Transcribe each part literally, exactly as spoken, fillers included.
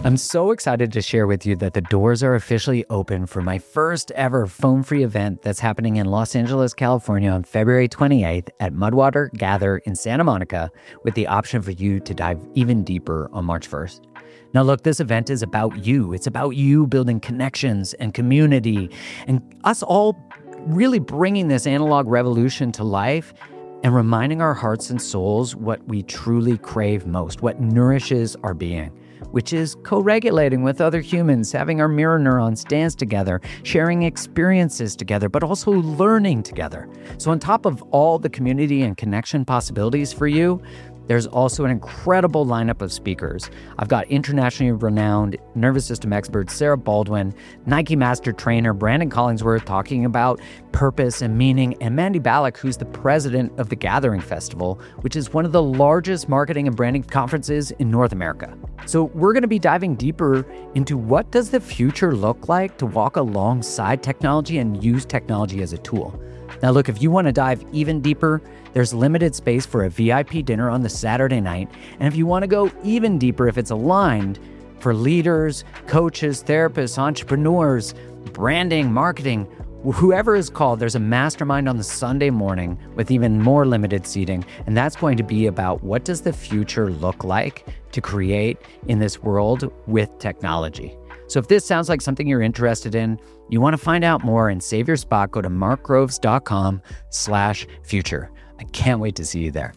I'm so excited to share with you that the doors are officially open for my first ever phone-free event that's happening in Los Angeles, California on February twenty-eighth at Mudwater Gather in Santa Monica, with the option for you to dive even deeper on March first. Now look, this event is about you. It's about you building connections and community and us all really bringing this analog revolution to life and reminding our hearts and souls what we truly crave most, what nourishes our being, which is co-regulating with other humans, having our mirror neurons dance together, sharing experiences together, but also learning together. So on top of all the community and connection possibilities for you, there's also an incredible lineup of speakers. I've got internationally renowned nervous system expert Sarah Baldwin, Nike master trainer Brandon Collingsworth talking about purpose and meaning, and Mandy Ballack, who's the president of the Gathering Festival, which is one of the largest marketing and branding conferences in North America. So we're going to be diving deeper into what does the future look like to walk alongside technology and use technology as a tool. Now look, if you want to dive even deeper, there's limited space for a V I P dinner on the Saturday night. And if you want to go even deeper, if it's aligned for leaders, coaches, therapists, entrepreneurs, branding, marketing, whoever is called, there's a mastermind on the Sunday morning with even more limited seating. And that's going to be about what does the future look like to create in this world with technology. So if this sounds like something you're interested in, you want to find out more and save your spot, go to markgroves.com slash future. I can't wait to see you there.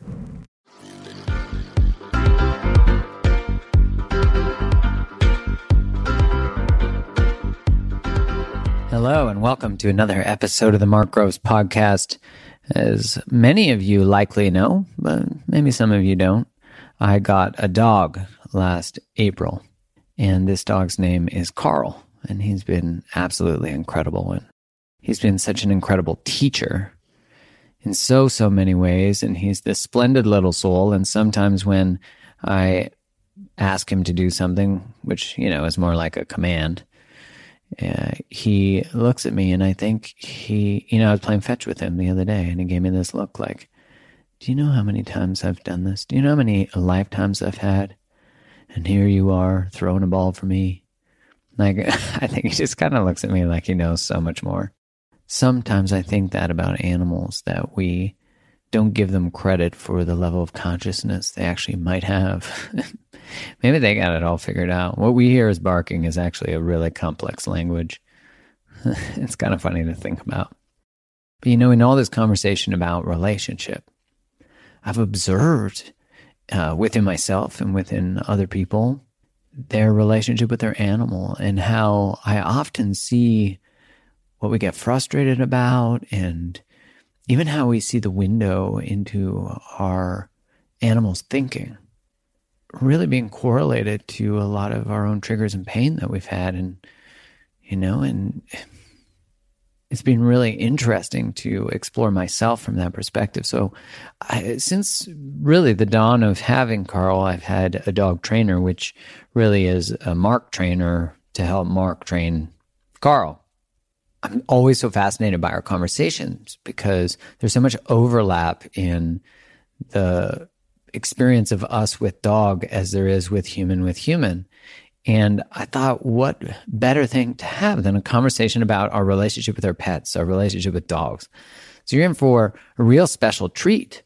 Hello, and welcome to another episode of the Mark Groves Podcast. As many of you likely know, but maybe some of you don't, I got a dog last April, and this dog's name is Carl, and he's been absolutely incredible. And he's been such an incredible teacher in so, so many ways, and he's this splendid little soul. And sometimes when I ask him to do something, which, you know, is more like a command, uh, he looks at me, and I think he, you know, I was playing fetch with him the other day, and he gave me this look like, do you know how many times I've done this? Do you know how many lifetimes I've had? And here you are throwing a ball for me. Like, I think he just kind of looks at me like he knows so much more. Sometimes I think that about animals, that we don't give them credit for the level of consciousness they actually might have. Maybe they got it all figured out. What we hear as barking is actually a really complex language. It's kind of funny to think about. But you know, in all this conversation about relationship, I've observed uh, within myself and within other people, their relationship with their animal, and how I often see what we get frustrated about, and even how we see the window into our animal's thinking really being correlated to a lot of our own triggers and pain that we've had. And, you know, and it's been really interesting to explore myself from that perspective. So I, since really the dawn of having Carl, I've had a dog trainer, which really is a Mark trainer to help Mark train Carl. I'm always so fascinated by our conversations because there's so much overlap in the experience of us with dog as there is with human with human. And I thought, what better thing to have than a conversation about our relationship with our pets, our relationship with dogs. So you're in for a real special treat,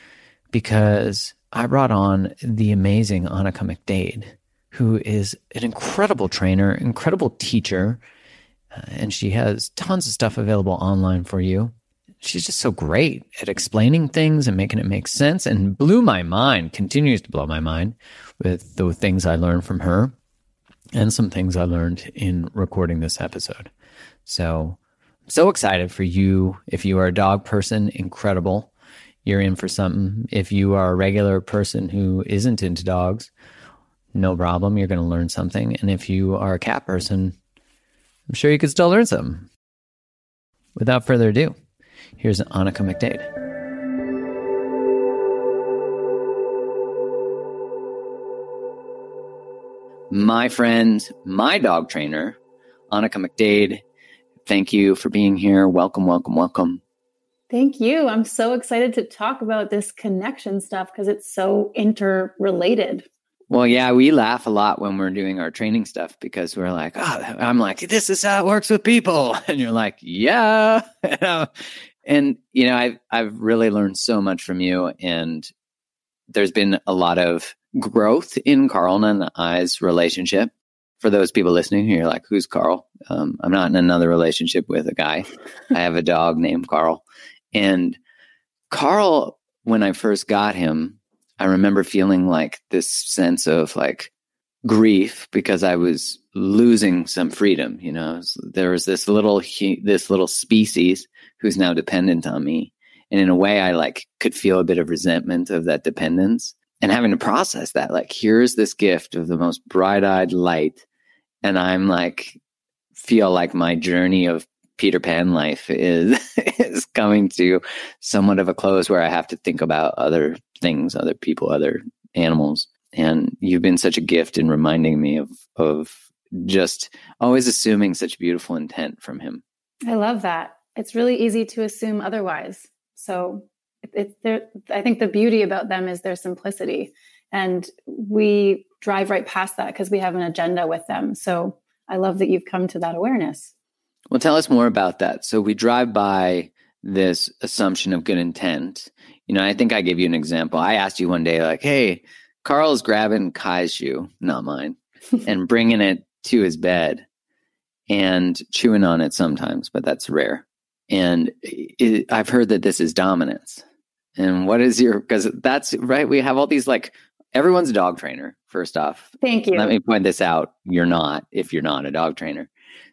because I brought on the amazing Annika McDade, who is an incredible trainer, incredible teacher, uh, and she has tons of stuff available online for you. She's just so great at explaining things and making it make sense, and blew my mind, continues to blow my mind with the things I learned from her and some things I learned in recording this episode. So I'm so excited for you. If you are a dog person, incredible. You're in for something. If you are a regular person who isn't into dogs, no problem. You're going to learn something. And if you are a cat person, I'm sure you could still learn something. Without further ado, here's Annika McDade. My friend, my dog trainer, Annika McDade, thank you for being here. Welcome, welcome, welcome. Thank you. I'm so excited to talk about this connection stuff because it's so interrelated. Well, yeah, we laugh a lot when we're doing our training stuff because we're like, oh, I'm like, this is how it works with people. And you're like, yeah. And, you know, I've, I've really learned so much from you. And there's been a lot of growth in Carl and I's relationship. For those people listening, you're like, who's Carl? Um, I'm not in another relationship with a guy. I have a dog named Carl. And Carl, when I first got him, I remember feeling like this sense of like grief because I was losing some freedom. You know, there was this little, this little species who's now dependent on me. And in a way, I like could feel a bit of resentment of that dependence and having to process that. Like, here's this gift of the most bright-eyed light. And I'm like, feel like my journey of Peter Pan life is is coming to somewhat of a close where I have to think about other things, other people, other animals. And you've been such a gift in reminding me of of just always assuming such beautiful intent from him. I love that. It's really easy to assume otherwise. So it, it, I think the beauty about them is their simplicity. And we drive right past that because we have an agenda with them. So I love that you've come to that awareness. Well, tell us more about that. So we drive by this assumption of good intent. You know, I think I gave you an example. I asked you one day, like, hey, Carl's grabbing Kai's shoe, not mine, and bringing it to his bed and chewing on it sometimes, but that's rare. And it, I've heard that this is dominance. And what is your, because that's right. We have all these, like, everyone's a dog trainer, first off. Thank you. Let me point this out. You're not, if you're not a dog trainer.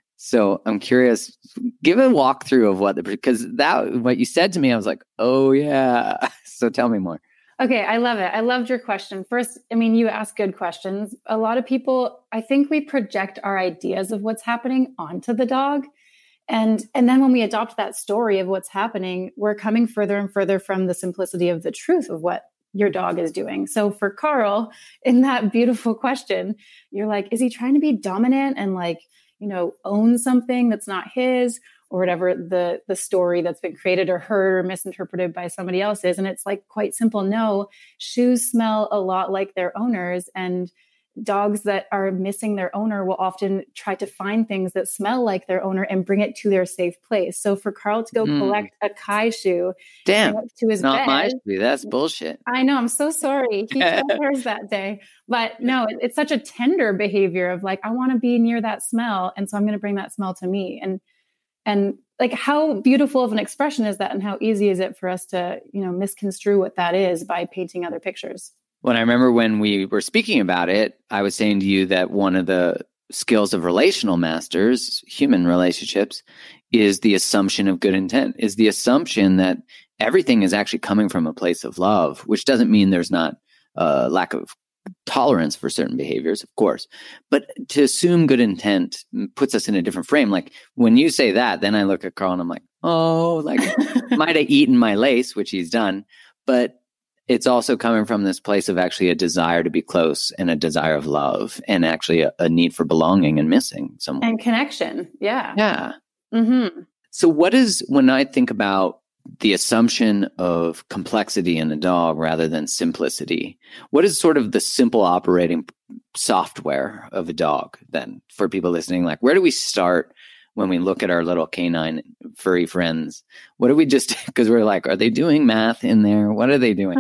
So I'm curious, give a walkthrough of what the, because that, what you said to me, I was like, oh yeah. So tell me more. Okay. I love it. I loved your question. First, I mean, you ask good questions. A lot of people, I think we project our ideas of what's happening onto the dog. And, and then when we adopt that story of what's happening, we're coming further and further from the simplicity of the truth of what your dog is doing. So for Carl, in that beautiful question, you're like, is he trying to be dominant and like, you know, own something that's not his, or whatever the the story that's been created or heard or misinterpreted by somebody else is? And it's like quite simple. No, shoes smell a lot like their owners, and dogs that are missing their owner will often try to find things that smell like their owner and bring it to their safe place. So for Carl to go mm. collect a Kai shoe, damn, to his not bed, my shoe. That's bullshit. I know. I'm so sorry. He told hers that day, but no, it, it's such a tender behavior of like, I want to be near that smell, and so I'm going to bring that smell to me. And and like, how beautiful of an expression is that, and how easy is it for us to, you know, misconstrue what that is by painting other pictures? When I remember when we were speaking about it, I was saying to you that one of the skills of relational masters, human relationships, is the assumption of good intent, is the assumption that everything is actually coming from a place of love, which doesn't mean there's not a lack of tolerance for certain behaviors, of course. But to assume good intent puts us in a different frame. Like when you say that, then I look at Carl and I'm like, oh, like might have eaten my lace, which he's done, but it's also coming from this place of actually a desire to be close and a desire of love and actually a, a need for belonging and missing someone. And connection. Yeah. Yeah. Mm-hmm. So what is, when I think about the assumption of complexity in a dog rather than simplicity, what is sort of the simple operating software of a dog then for people listening? Like, where do we start when we look at our little canine furry friends? What do we just, because we're like, are they doing math in there? What are they doing?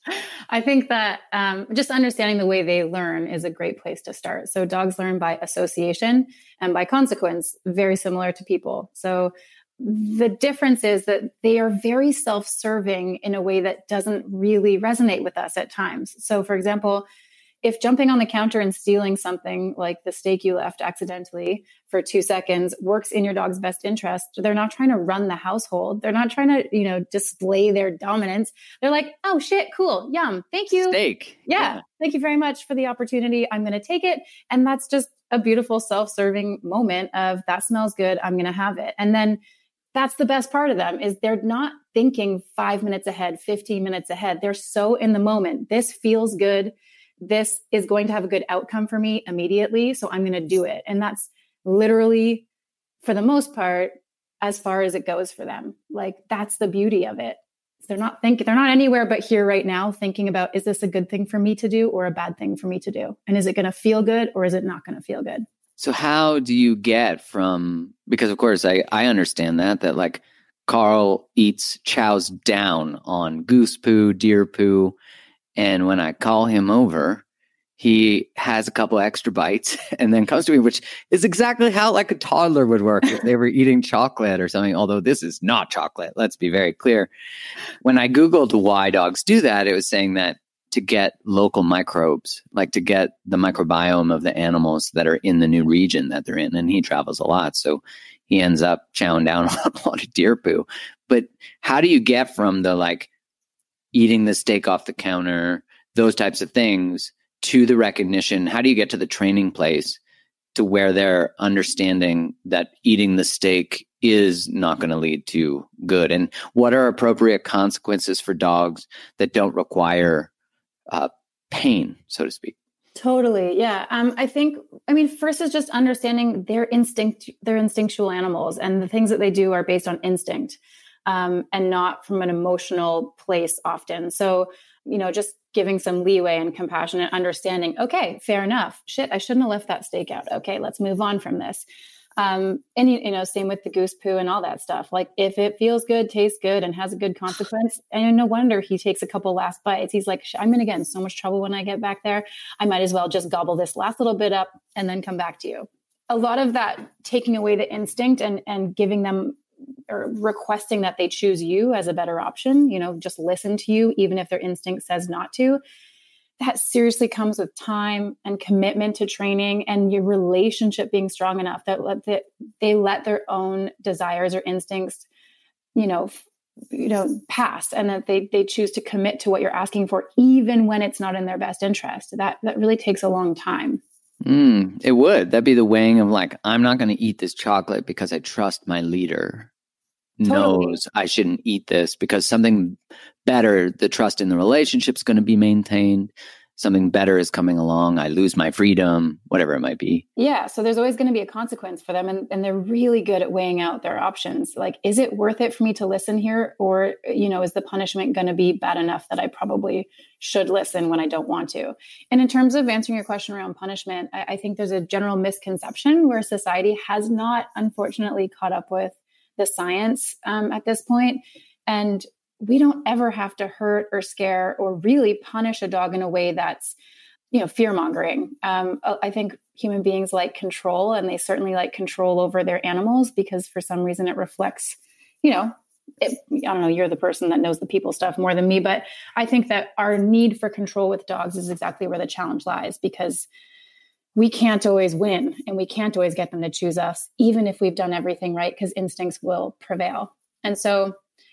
I think that um, just understanding the way they learn is a great place to start. So dogs learn by association and by consequence, very similar to people. So the difference is that they are very self-serving in a way that doesn't really resonate with us at times. So for example, if jumping on the counter and stealing something like the steak you left accidentally for two seconds works in your dog's best interest, they're not trying to run the household. They're not trying to, you know, display their dominance. They're like, oh shit, cool, yum, thank you. Steak. Yeah, yeah. Thank you very much for the opportunity. I'm going to take it. And that's just a beautiful self-serving moment of that smells good. I'm going to have it. And then that's the best part of them is they're not thinking five minutes ahead, fifteen minutes ahead. They're so in the moment. This feels good. This is going to have a good outcome for me immediately. So I'm going to do it. And that's literally, for the most part, as far as it goes for them. Like, that's the beauty of it. They're not thinking, they're not anywhere but here right now thinking about, is this a good thing for me to do or a bad thing for me to do? And is it going to feel good or is it not going to feel good? So how do you get from, because of course I, I understand that, that like Carl eats, chows down on goose poo, deer poo. And when I call him over, he has a couple extra bites and then comes to me, which is exactly how like a toddler would work if they were eating chocolate or something, although this is not chocolate. Let's be very clear. When I Googled why dogs do that, it was saying that to get local microbes, like to get the microbiome of the animals that are in the new region that they're in. And he travels a lot. So he ends up chowing down on a lot of deer poo. But how do you get from the like eating the steak off the counter, those types of things, to the recognition? How do you get to the training place to where they're understanding that eating the steak is not going to lead to good? And what are appropriate consequences for dogs that don't require uh, pain, so to speak? Totally. Yeah. Um, I think, I mean, first is just understanding their instinct, their instinctual animals, and the things that they do are based on instinct, um, and not from an emotional place often. So, you know, just giving some leeway and compassion and understanding, okay, fair enough. Shit, I shouldn't have left that steak out. Okay, let's move on from this. Um, and, you, you know, same with the goose poo and all that stuff. Like if it feels good, tastes good, and has a good consequence, and no wonder he takes a couple last bites. He's like, I'm going to get in so much trouble when I get back there. I might as well just gobble this last little bit up and then come back to you. A lot of that taking away the instinct and, and giving them or requesting that they choose you as a better option, you know, just listen to you, even if their instinct says not to. That seriously comes with time and commitment to training and your relationship being strong enough that let the, they let their own desires or instincts, you know, f- you know, pass, and that they they choose to commit to what you're asking for, even when it's not in their best interest. That that really takes a long time. Mm, it would. That'd be the weighing of like, I'm not going to eat this chocolate because I trust my leader Totally. knows I shouldn't eat this because something better, the trust in the relationship is going to be maintained. Something better is coming along. I lose my freedom, whatever it might be. Yeah. So there's always going to be a consequence for them. And, and they're really good at weighing out their options. Like, is it worth it for me to listen here? Or, you know, is the punishment going to be bad enough that I probably should listen when I don't want to? And in terms of answering your question around punishment, I, I think there's a general misconception where society has not, unfortunately, caught up with the science um, at this point. And we don't ever have to hurt or scare or really punish a dog in a way that's, you know, fear mongering. Um, I think human beings like control, and they certainly like control over their animals because for some reason it reflects, you know, it, I don't know, you're the person that knows the people stuff more than me, but I think that our need for control with dogs is exactly where the challenge lies, because we can't always win and we can't always get them to choose us, even if we've done everything right, because instincts will prevail. And so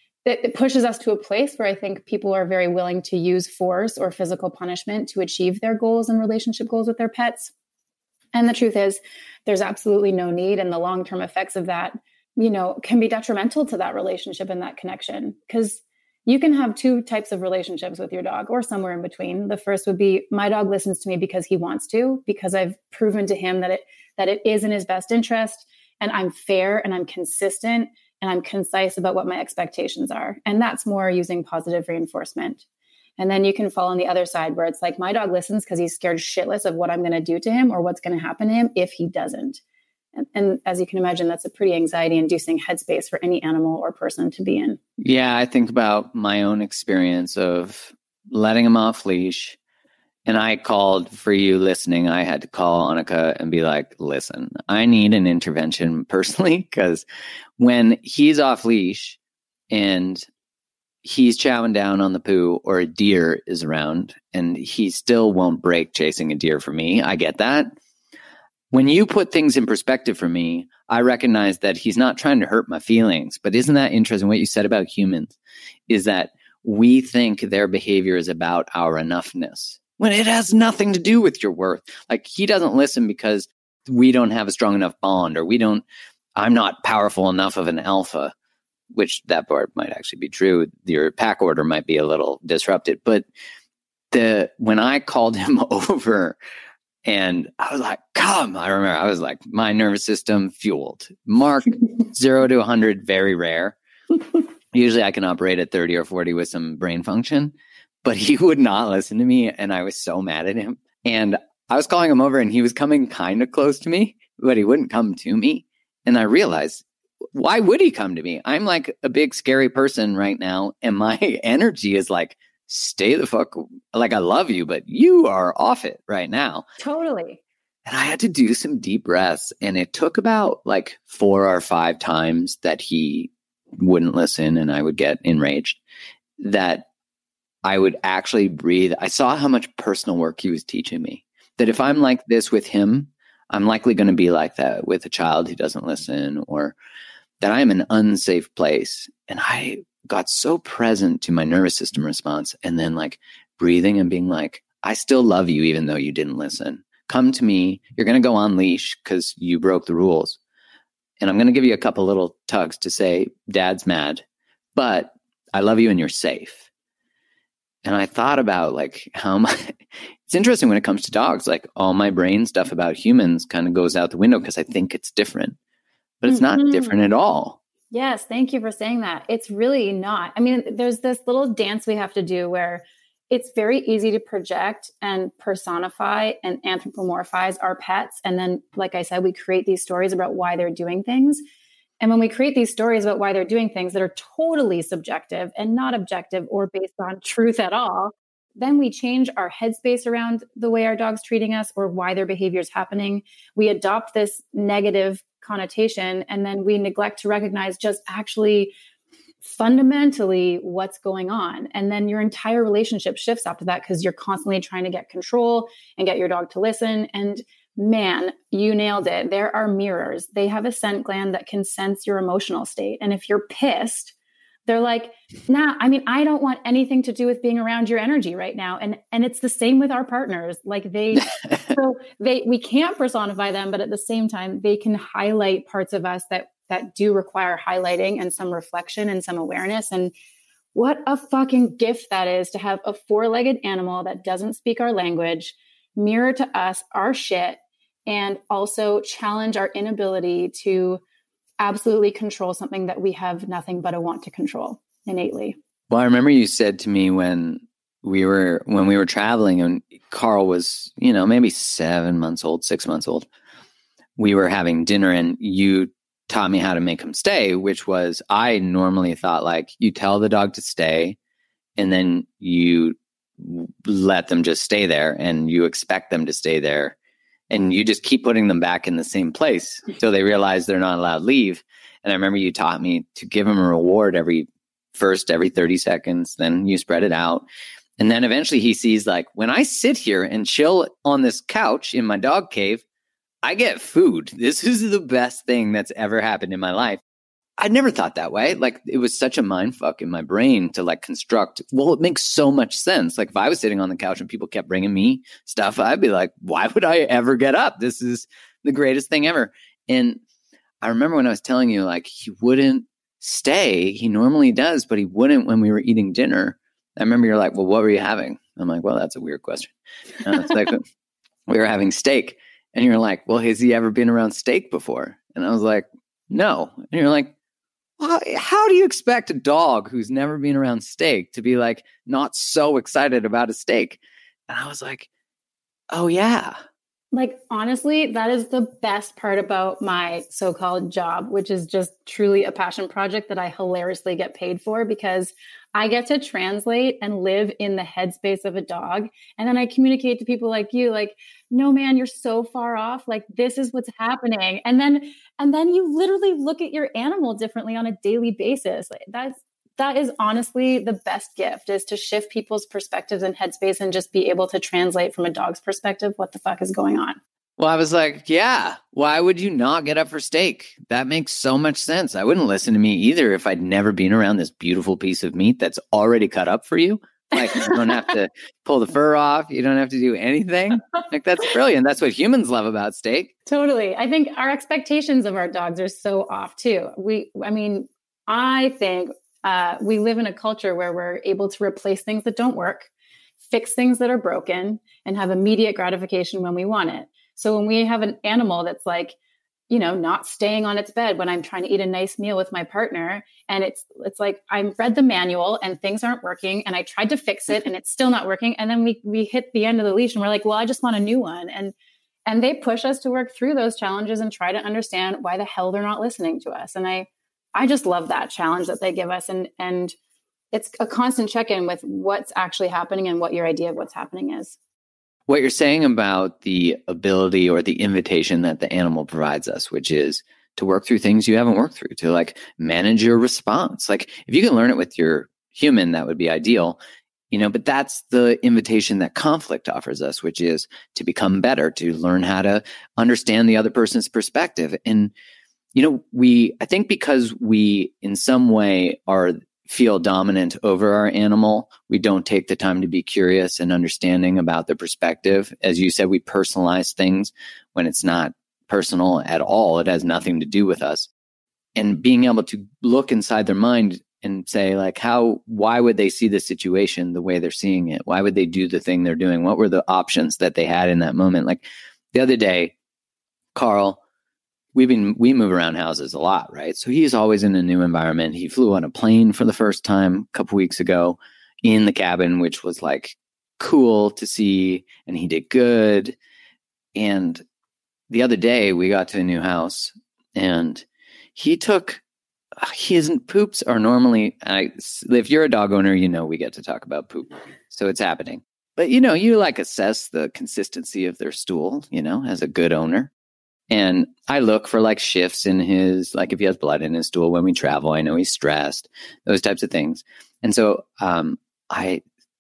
it pushes us to a place where I think people are very willing to use force or physical punishment to achieve their goals and relationship goals with their pets. And the truth is, there's absolutely no need. And the long-term effects of that, you know, can be detrimental to that relationship and that connection. Because you can have two types of relationships with your dog, or somewhere in between. The first would be, my dog listens to me because he wants to, because I've proven to him that it that it is in his best interest, and I'm fair and I'm consistent and I'm concise about what my expectations are. And that's more using positive reinforcement. And then you can fall on the other side where it's like, my dog listens because he's scared shitless of what I'm going to do to him or what's going to happen to him if he doesn't. And, and as you can imagine, that's a pretty anxiety-inducing headspace for any animal or person to be in. Yeah, I think about my own experience of letting him off leash. And I called, for you listening, I had to call Annika and be like, listen, I need an intervention personally, because when he's off leash and he's chowing down on the poo, or a deer is around and he still won't break chasing a deer for me, I get that. When you put things in perspective for me, I recognize that he's not trying to hurt my feelings. But isn't that interesting? What you said about humans is that we think their behavior is about our enoughness, when it has nothing to do with your worth. Like, he doesn't listen because we don't have a strong enough bond, or we don't, I'm not powerful enough of an alpha, which that part might actually be true. Your pack order might be a little disrupted. But the when I called him over and I was like, come, I remember I was like, my nervous system fueled. Mark zero to one hundred, very rare. Usually I can operate at thirty or forty with some brain function, but he would not listen to me. And I was so mad at him. And I was calling him over and he was coming kind of close to me, but he wouldn't come to me. And I realized, why would he come to me? I'm like a big scary person right now. And my energy is like, stay the fuck, like I love you, but you are off it right now. Totally. And I had to do some deep breaths. And it took about like four or five times that he wouldn't listen and I would get enraged, that I would actually breathe. I saw how much personal work he was teaching me, that if I'm like this with him, I'm likely going to be like that with a child who doesn't listen, or that I'm an unsafe place. And I got so present to my nervous system response, and then like breathing and being like, I still love you even though you didn't listen. Come to me. You're going to go on leash because you broke the rules. And I'm going to give you a couple little tugs to say, Dad's mad, but I love you and you're safe. And I thought about like how my, it's interesting when it comes to dogs, like all my brain stuff about humans kind of goes out the window because I think it's different, but it's mm-hmm. not different at all. Yes. Thank you for saying that. It's really not. I mean, there's this little dance we have to do where it's very easy to project and personify and anthropomorphize our pets. And then, like I said, we create these stories about why they're doing things. And when we create these stories about why they're doing things that are totally subjective and not objective or based on truth at all, then we change our headspace around the way our dog's treating us or why their behavior is happening. We adopt this negative connotation, and then we neglect to recognize just actually fundamentally what's going on. And then your entire relationship shifts after that because you're constantly trying to get control and get your dog to listen. And man, you nailed it. There are mirrors. They have a scent gland that can sense your emotional state. And if you're pissed, they're like, nah, I mean, I don't want anything to do with being around your energy right now. And and it's the same with our partners. Like they, so they, we can't personify them, but at the same time, they can highlight parts of us that that do require highlighting and some reflection and some awareness. And what a fucking gift that is to have a four-legged animal that doesn't speak our language, mirror to us our shit, and also challenge our inability to absolutely control something that we have nothing but a want to control innately. Well, I remember you said to me when we were, when we were traveling and Carl was, you know, maybe seven months old, six months old, we were having dinner and you taught me how to make him stay, which was, I normally thought like you tell the dog to stay and then you let them just stay there and you expect them to stay there. And you just keep putting them back in the same place until they realize they're not allowed to leave. And I remember you taught me to give them a reward every first, every thirty seconds. Then you spread it out. And then eventually he sees like, when I sit here and chill on this couch in my dog cave, I get food. This is the best thing that's ever happened in my life. I'd never thought that way. Like it was such a mind fuck in my brain to like construct. Well, it makes so much sense. Like if I was sitting on the couch and people kept bringing me stuff, I'd be like, why would I ever get up? This is the greatest thing ever. And I remember when I was telling you, like he wouldn't stay. He normally does, but he wouldn't when we were eating dinner. I remember you're like, well, what were you having? I'm like, well, that's a weird question. And it's like, we were having steak. And you're like, well, has he ever been around steak before? And I was like, no. And you're like, well, how do you expect a dog who's never been around steak to be like not so excited about a steak? And I was like, oh yeah. Like, honestly, that is the best part about my so-called job, which is just truly a passion project that I hilariously get paid for because I get to translate and live in the headspace of a dog. And then I communicate to people like you, like, no, man, you're so far off. Like, this is what's happening. And then, and then you literally look at your animal differently on a daily basis. Like, that's, that is honestly the best gift, is to shift people's perspectives and headspace and just be able to translate from a dog's perspective what the fuck is going on. Well, I was like, yeah, why would you not get up for steak? That makes so much sense. I wouldn't listen to me either if I'd never been around this beautiful piece of meat that's already cut up for you. Like, you don't have to pull the fur off. You don't have to do anything. Like, that's brilliant. That's what humans love about steak. Totally. I think our expectations of our dogs are so off too. We, I mean, I think uh, we live in a culture where we're able to replace things that don't work, fix things that are broken, and have immediate gratification when we want it. So when we have an animal that's like, you know, not staying on its bed when I'm trying to eat a nice meal with my partner. And it's, it's like, I read the manual and things aren't working and I tried to fix it and it's still not working. And then we, we hit the end of the leash and we're like, well, I just want a new one. And, and they push us to work through those challenges and try to understand why the hell they're not listening to us. And I, I just love that challenge that they give us. And, and it's a constant check-in with what's actually happening and what your idea of what's happening is. What you're saying about the ability or the invitation that the animal provides us, which is to work through things you haven't worked through, to like manage your response. Like if you can learn it with your human, that would be ideal, you know, but that's the invitation that conflict offers us, which is to become better, to learn how to understand the other person's perspective. And, you know, we, I think because we in some way are feel dominant over our animal, we don't take the time to be curious and understanding about the perspective. As you said, we personalize things when it's not personal at all. It has nothing to do with us. And being able to look inside their mind and say, like, how, why would they see the situation the way they're seeing it? Why would they do the thing they're doing? What were the options that they had in that moment? Like the other day, Carl, We've been, we move around houses a lot, right? So he's always in a new environment. He flew on a plane for the first time a couple weeks ago in the cabin, which was like cool to see. And he did good. And the other day we got to a new house and he took, his poops are normally, I, if you're a dog owner, you know, we get to talk about poop. So it's happening. But, you know, you like assess the consistency of their stool, you know, as a good owner. And I look for like shifts in his, like if he has blood in his stool when we travel, I know he's stressed, those types of things. And so um, I,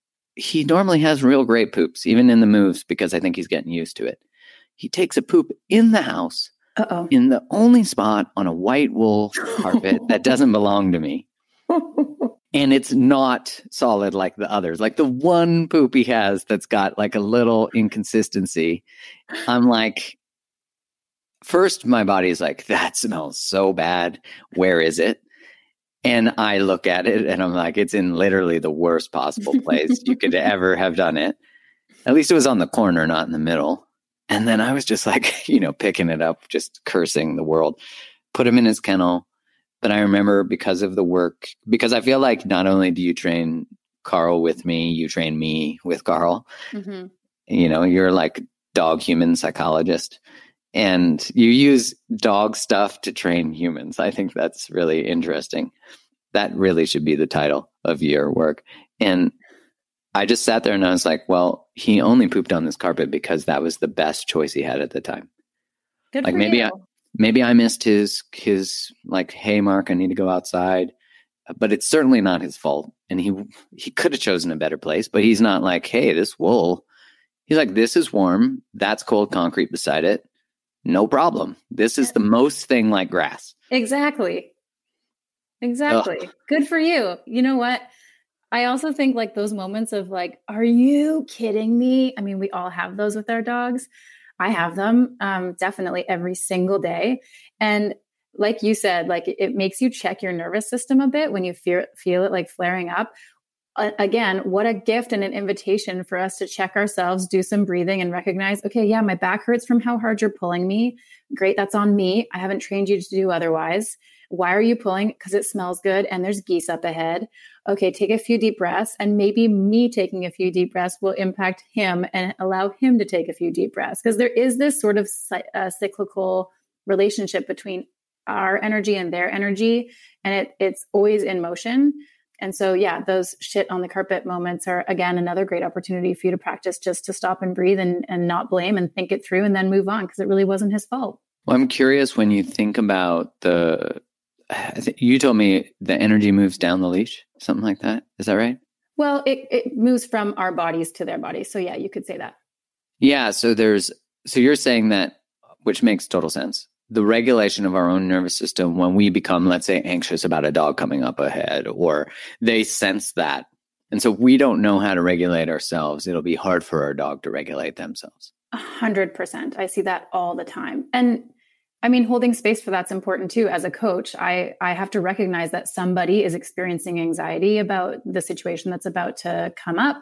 he normally has real great poops, even in the moves, because I think he's getting used to it. He takes a poop in the house, Uh-oh. in the only spot on a white wool carpet that doesn't belong to me. And it's not solid like the others. Like the one poop he has that's got like a little inconsistency. I'm like, first, my body is like, that smells so bad. Where is it? And I look at it and I'm like, it's in literally the worst possible place you could ever have done it. At least it was on the corner, not in the middle. And then I was just like, you know, picking it up, just cursing the world, put him in his kennel. But I remember because of the work, because I feel like not only do you train Carl with me, you train me with Carl. Mm-hmm. You know, you're like dog human psychologist. And you use dog stuff to train humans. I think that's really interesting. That really should be the title of your work. And I just sat there and I was like, well, he only pooped on this carpet because that was the best choice he had at the time. Good like for maybe you. I maybe I missed his his like, hey, Mark, I need to go outside. But it's certainly not his fault. And he he could have chosen a better place, but he's not like, hey, this wool. He's like, this is warm. That's cold concrete beside it. No problem. This is the most thing like grass. Exactly. Exactly. Ugh. Good for you. You know what? I also think like those moments of like, are you kidding me? I mean, we all have those with our dogs. I have them um, definitely every single day. And like you said, like it makes you check your nervous system a bit when you feel, feel it like flaring up. Again, what a gift and an invitation for us to check ourselves, do some breathing and recognize, okay, yeah, my back hurts from how hard you're pulling me. Great. That's on me. I haven't trained you to do otherwise. Why are you pulling? Because it smells good and there's geese up ahead. Okay, take a few deep breaths, and maybe me taking a few deep breaths will impact him and allow him to take a few deep breaths. Because there is this sort of uh, cyclical relationship between our energy and their energy, and it, it's always in motion. And so, yeah, those shit on the carpet moments are, again, another great opportunity for you to practice just to stop and breathe and, and not blame and think it through and then move on because it really wasn't his fault. Well, I'm curious when you think about the, I think you told me the energy moves down the leash, something like that. Is that right? Well, it, it moves from our bodies to their bodies. So yeah, you could say that. Yeah. So there's, so you're saying that, which makes total sense. The regulation of our own nervous system when we become, let's say, anxious about a dog coming up ahead, or they sense that. And so we don't know how to regulate ourselves. It'll be hard for our dog to regulate themselves. A hundred percent. I see that all the time. And I mean, holding space for that's important too. As a coach, I, I have to recognize that somebody is experiencing anxiety about the situation that's about to come up.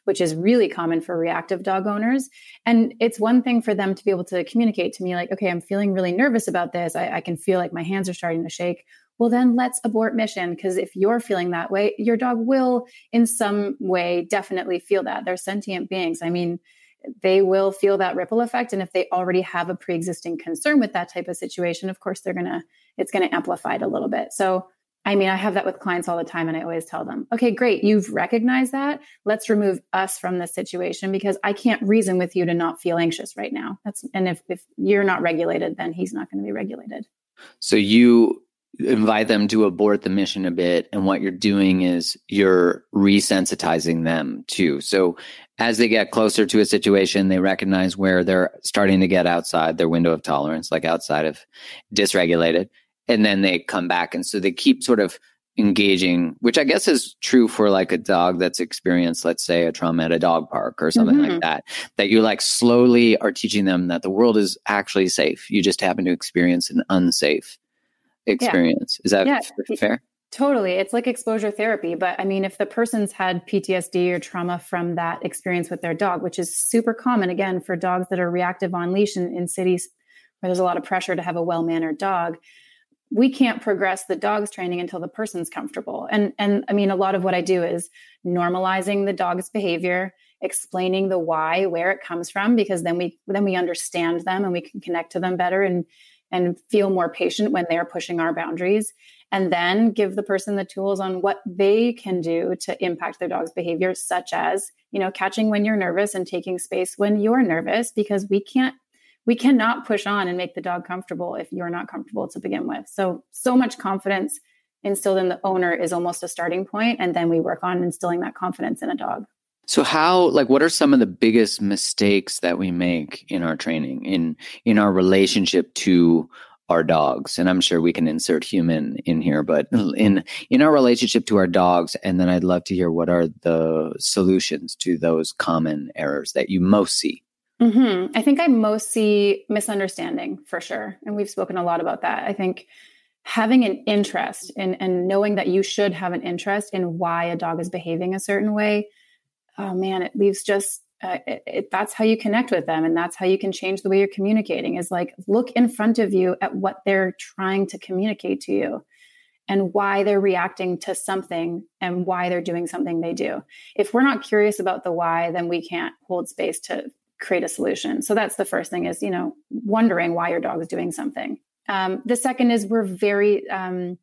which is really common for reactive dog owners. And it's one thing for them to be able to communicate to me like, okay, I'm feeling really nervous about this. I, I can feel like my hands are starting to shake. Well, then let's abort mission. Because if you're feeling that way, your dog will in some way definitely feel that. They're sentient beings. I mean, they will feel that ripple effect. And if they already have a pre-existing concern with that type of situation, of course, they're going to, it's going to amplify it a little bit. So, I mean, I have that with clients all the time. And I always tell them, okay, great. You've recognized that. Let's remove us from this situation because I can't reason with you to not feel anxious right now. That's, and if, if you're not regulated, then he's not going to be regulated. So you invite them to abort the mission a bit. And what you're doing is you're resensitizing them too. So as they get closer to a situation, they recognize where they're starting to get outside their window of tolerance, like outside of dysregulated. And then they come back. And so they keep sort of engaging, which I guess is true for like a dog that's experienced, let's say, a trauma at a dog park or something mm-hmm. like that, that you like slowly are teaching them that the world is actually safe. You just happen to experience an unsafe experience. Yeah. Is that yeah. fair? Totally. It's like exposure therapy. But I mean, if the person's had P T S D or trauma from that experience with their dog, which is super common, again, for dogs that are reactive on leash in, in cities where there's a lot of pressure to have a well-mannered dog, we can't progress the dog's training until the person's comfortable. And, and I mean, a lot of what I do is normalizing the dog's behavior, explaining the why, where it comes from, because then we, then we understand them and we can connect to them better and, and feel more patient when they're pushing our boundaries. And then give the person the tools on what they can do to impact their dog's behavior, such as, you know, catching when you're nervous and taking space when you're nervous, because we can't, we cannot push on and make the dog comfortable if you're not comfortable to begin with. So, so much confidence instilled in the owner is almost a starting point. And then we work on instilling that confidence in a dog. So how, like, what are some of the biggest mistakes that we make in our training, in, in our relationship to our dogs? And I'm sure we can insert human in here, but in, in our relationship to our dogs. And then I'd love to hear what are the solutions to those common errors that you most see? Mm-hmm. I think I most see misunderstanding for sure. And we've spoken a lot about that. I think having an interest in, and knowing that you should have an interest in why a dog is behaving a certain way, oh man, it leaves just, uh, it, it, that's how you connect with them. And that's how you can change the way you're communicating, is like, look in front of you at what they're trying to communicate to you and why they're reacting to something and why they're doing something they do. If we're not curious about the why, then we can't hold space to create a solution. So that's the first thing, is, you know, wondering why your dog is doing something. Um, the second is we're very um,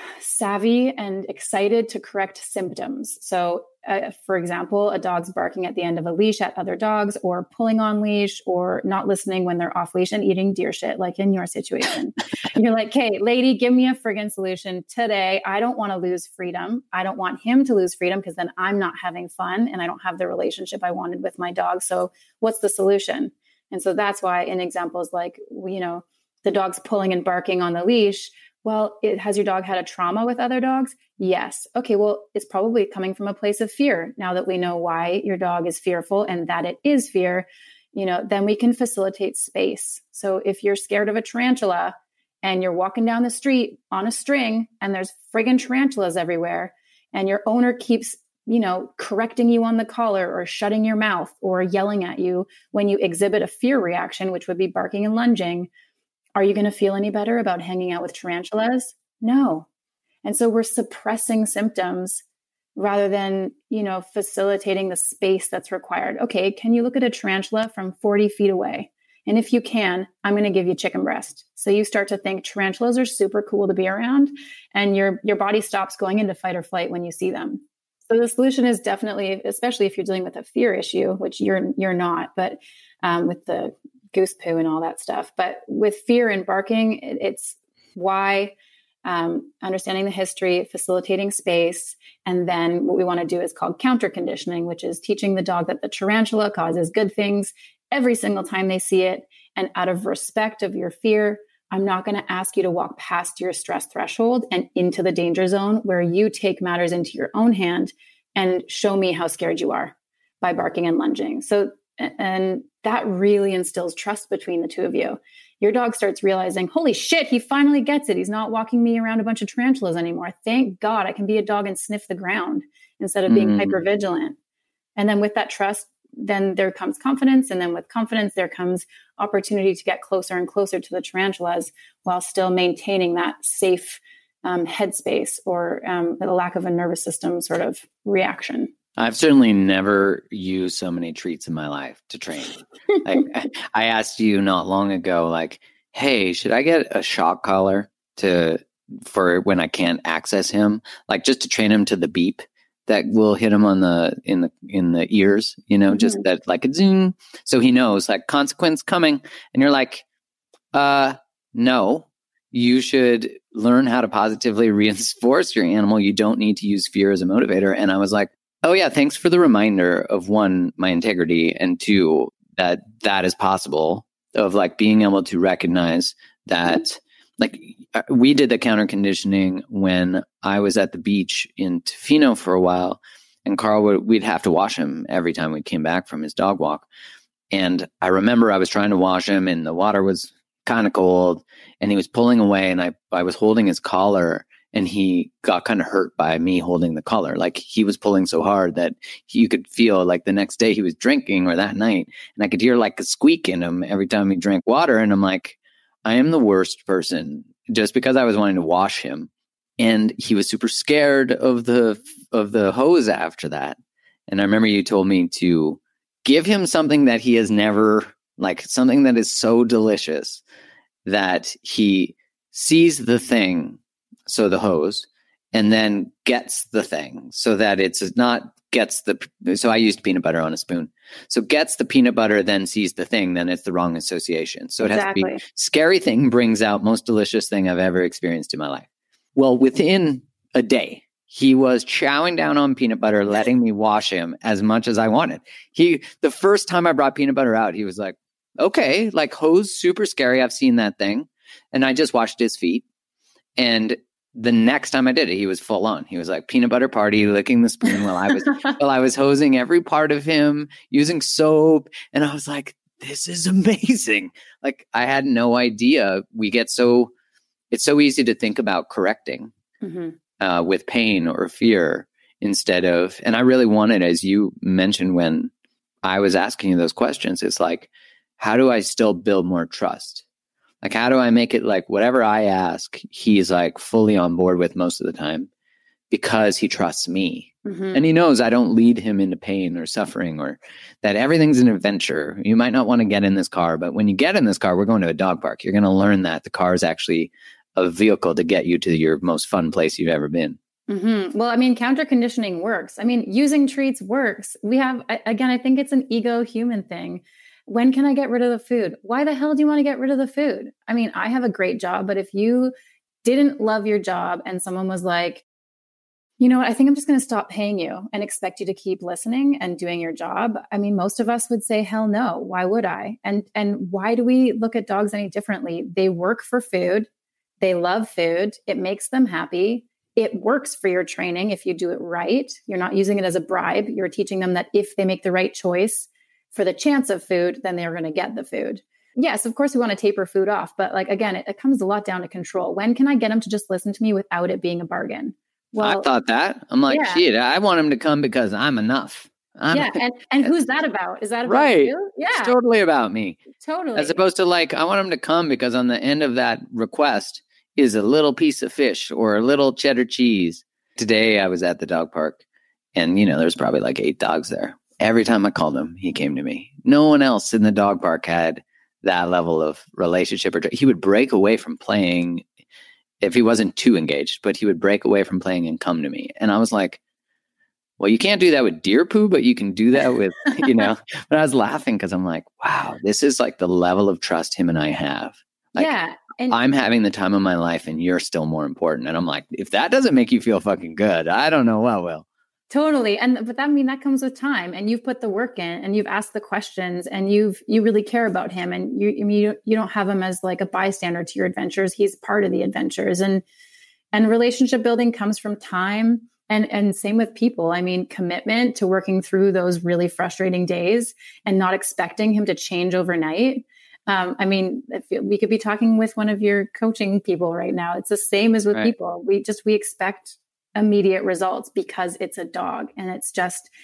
savvy and excited to correct symptoms. So uh, for example, a dog's barking at the end of a leash at other dogs, or pulling on leash, or not listening when they're off leash and eating deer shit, like in your situation. And you're like, okay, lady, give me a friggin' solution today. I don't want to lose freedom. I don't want him to lose freedom, because then I'm not having fun and I don't have the relationship I wanted with my dog. So what's the solution? And so that's why in examples like, you know, the dog's pulling and barking on the leash, well, it, has your dog had a trauma with other dogs? Yes. Okay, well, it's probably coming from a place of fear. Now that we know why your dog is fearful and that it is fear, you know, then we can facilitate space. So if you're scared of a tarantula and you're walking down the street on a string and there's friggin' tarantulas everywhere, and your owner keeps, you know, correcting you on the collar or shutting your mouth or yelling at you when you exhibit a fear reaction, which would be barking and lunging, are you going to feel any better about hanging out with tarantulas? No. And so we're suppressing symptoms rather than, you know, facilitating the space that's required. Okay, can you look at a tarantula from forty feet away? And if you can, I'm going to give you chicken breast. So you start to think tarantulas are super cool to be around, and your, your body stops going into fight or flight when you see them. So the solution is definitely, especially if you're dealing with a fear issue, which you're, you're not, but um, with the goose poo and all that stuff. But with fear and barking, it, it's why, um, understanding the history, facilitating space. And then what we want to do is called counter conditioning, which is teaching the dog that the tarantula causes good things every single time they see it. And out of respect of your fear, I'm not going to ask you to walk past your stress threshold and into the danger zone where you take matters into your own hand and show me how scared you are by barking and lunging. So, and that really instills trust between the two of you. Your dog starts realizing, holy shit, he finally gets it. He's not walking me around a bunch of tarantulas anymore. Thank God I can be a dog and sniff the ground instead of being mm. hypervigilant. And then with that trust, then there comes confidence. And then with confidence, there comes opportunity to get closer and closer to the tarantulas while still maintaining that safe um, headspace or um, the lack of a nervous system sort of reaction. I've certainly never used so many treats in my life to train. Like, I asked you not long ago, like, hey, should I get a shock collar to for when I can't access him, like just to train him to the beep that will hit him on the in the in the ears, you know, mm-hmm. just that like a zoom, so he knows like consequence coming. And you're like, uh, no, you should learn how to positively reinforce your animal. You don't need to use fear as a motivator. And I was like, oh yeah, thanks for the reminder of one, my integrity, and two, that that is possible, of like being able to recognize that, like we did the counter conditioning when I was at the beach in Tofino for a while, and Carl would, we'd have to wash him every time we came back from his dog walk. And I remember I was trying to wash him and the water was kind of cold and he was pulling away, and I, I was holding his collar. And he got kind of hurt by me holding the collar. Like he was pulling so hard that he, you could feel like the next day he was drinking or that night. And I could hear like a squeak in him every time he drank water. And I'm like, I am the worst person, just because I was wanting to wash him. And he was super scared of the, of the hose after that. And I remember you told me to give him something that he has never, like something that is so delicious that he sees the thing, so the hose, and then gets the thing, so that it's not gets the, so I used peanut butter on a spoon. So gets the peanut butter, then sees the thing, then it's the wrong association. So it exactly. has to be scary thing brings out most delicious thing I've ever experienced in my life. Well, within a day, he was chowing down on peanut butter, letting me wash him as much as I wanted. He, the first time I brought peanut butter out, he was like, okay, like hose, super scary. I've seen that thing. And I just washed his feet. And the next time I did it, he was full on. He was like peanut butter party, licking the spoon while I was while I was hosing every part of him, using soap. And I was like, this is amazing. Like I had no idea. We get so, it's so easy to think about correcting mm-hmm. uh, with pain or fear instead of, and I really wanted, as you mentioned when I was asking you those questions, it's like, how do I still build more trust? Like, how do I make it like whatever I ask, he's like fully on board with most of the time because he trusts me. Mm-hmm. And he knows I don't lead him into pain or suffering, or that everything's an adventure. You might not want to get in this car, but when you get in this car, we're going to a dog park. You're going to learn that the car is actually a vehicle to get you to your most fun place you've ever been. Mm-hmm. Well, I mean, counter conditioning works. I mean, using treats works. We have, again, I think it's an ego human thing. When can I get rid of the food? Why the hell do you want to get rid of the food? I mean, I have a great job, but if you didn't love your job and someone was like, you know what, I think I'm just going to stop paying you and expect you to keep listening and doing your job. I mean, most of us would say, hell no, why would I? And, and why do we look at dogs any differently? They work for food. They love food. It makes them happy. It works for your training if you do it right. You're not using it as a bribe. You're teaching them that if they make the right choice for the chance of food, then they're going to get the food. Yes, of course, we want to taper food off. But like, again, it, it comes a lot down to control. When can I get them to just listen to me without it being a bargain? Well, I thought that. I'm like, yeah. shit, I want them to come because I'm enough. I'm yeah. And, and who's that about? Is that about right. you? Yeah. It's totally about me. Totally. As opposed to like, I want them to come because on the end of that request is a little piece of fish or a little cheddar cheese. Today I was at the dog park and, you know, there's probably like eight dogs there. Every time I called him, he came to me. No one else in the dog park had that level of relationship. Or he would break away from playing if he wasn't too engaged, but he would break away from playing and come to me. And I was like, well, you can't do that with deer poo, but you can do that with, you know, but I was laughing because I'm like, wow, this is like the level of trust him and I have. Like, yeah. And I'm having the time of my life and you're still more important. And I'm like, if that doesn't make you feel fucking good, I don't know what will. Totally. And, but that, I mean, that comes with time and you've put the work in and you've asked the questions and you've, you really care about him. And you, I mean, you, you don't have him as like a bystander to your adventures. He's part of the adventures, and, and relationship building comes from time, and, and same with people. I mean, commitment to working through those really frustrating days and not expecting him to change overnight. Um, I mean, if we could be talking with one of your coaching people right now. It's the same as with right. people. We just, we expect immediate results because it's a dog, and it's just,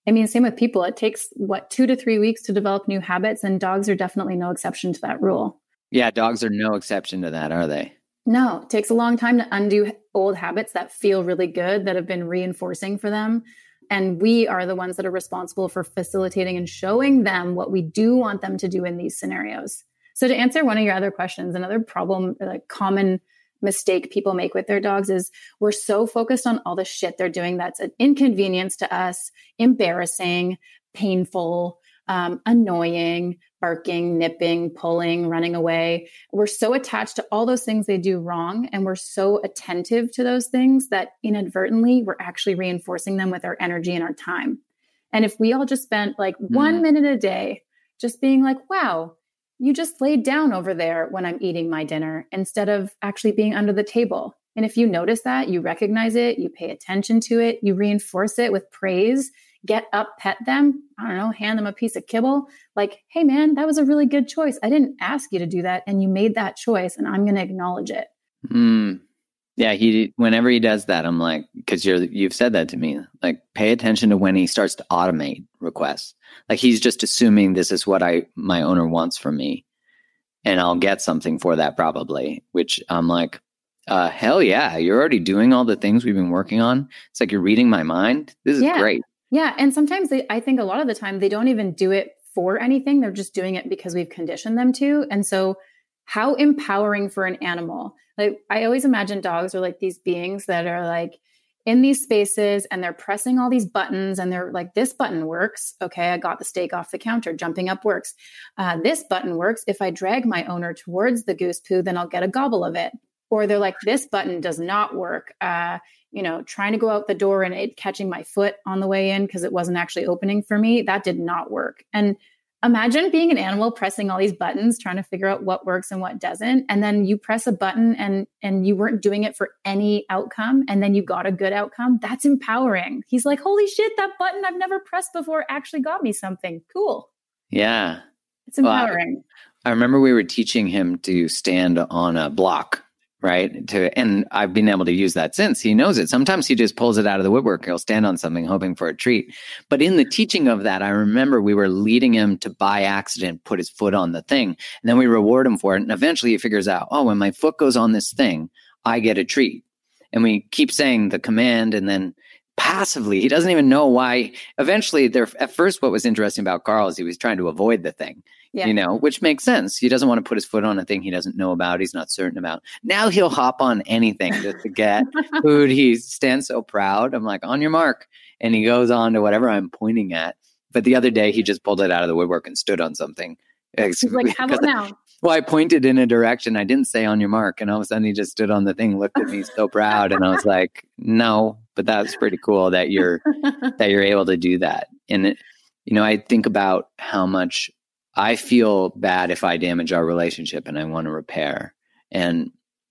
I mean, same with people. It takes what, two to three weeks to develop new habits, and dogs are definitely no exception to that rule. Yeah, dogs are no exception to that, are they? No, it takes a long time to undo old habits that feel really good, that have been reinforcing for them. And we are the ones that are responsible for facilitating and showing them what we do want them to do in these scenarios. So to answer one of your other questions, another problem, like common mistake people make with their dogs is we're so focused on all the shit they're doing that's an inconvenience to us, embarrassing, painful, um, annoying, barking, nipping, pulling, running away. We're so attached to all those things they do wrong, and we're so attentive to those things that inadvertently we're actually reinforcing them with our energy and our time. And if we all just spent like mm. one minute a day just being like, wow, you just laid down over there when I'm eating my dinner instead of actually being under the table. And if you notice that, you recognize it, you pay attention to it, you reinforce it with praise, get up, pet them, I don't know, hand them a piece of kibble. Like, hey man, that was a really good choice. I didn't ask you to do that, and you made that choice, and I'm going to acknowledge it. Mm. Yeah, he. Whenever he does that, I'm like, because you're you've said that to me. Like, pay attention to when he starts to automate requests. Like he's just assuming this is what I my owner wants from me, and I'll get something for that probably. Which I'm like, uh, hell yeah, you're already doing all the things we've been working on. It's like you're reading my mind. This is yeah. great. Yeah, and sometimes they, I think a lot of the time they don't even do it for anything. They're just doing it because we've conditioned them to. And so how empowering for an animal. Like I always imagine dogs are like these beings that are like in these spaces and they're pressing all these buttons and they're like, this button works. Okay, I got the steak off the counter. Jumping up works. Uh, this button works. If I drag my owner towards the goose poo, then I'll get a gobble of it. Or they're like, this button does not work. Uh, you know, trying to go out the door and it catching my foot on the way in because it wasn't actually opening for me. That did not work. And imagine being an animal pressing all these buttons, trying to figure out what works and what doesn't. And then you press a button and, and you weren't doing it for any outcome. And then you got a good outcome. That's empowering. He's like, holy shit, that button I've never pressed before actually got me something. Cool. Yeah. It's empowering. Well, I, I remember we were teaching him to stand on a block. Right. To, and I've been able to use that since. He knows it. Sometimes he just pulls it out of the woodwork. He'll stand on something hoping for a treat. But in the teaching of that, I remember we were leading him to by accident put his foot on the thing. And then we reward him for it. And eventually he figures out, oh, when my foot goes on this thing, I get a treat. And we keep saying the command and then passively, he doesn't even know why. Eventually, there. At first, what was interesting about Carl is he was trying to avoid the thing, yeah. you know, which makes sense. He doesn't want to put his foot on a thing he doesn't know about. He's not certain about. Now he'll hop on anything just to get food. He stands so proud. I'm like, on your mark. And he goes on to whatever I'm pointing at. But the other day, he just pulled it out of the woodwork and stood on something. He's like, how about now? Well, I pointed in a direction. I didn't say on your mark. And all of a sudden he just stood on the thing, looked at me so proud. And I was like, no, but that's pretty cool that you're, that you're able to do that. And, it, you know, I think about how much I feel bad if I damage our relationship and I want to repair. And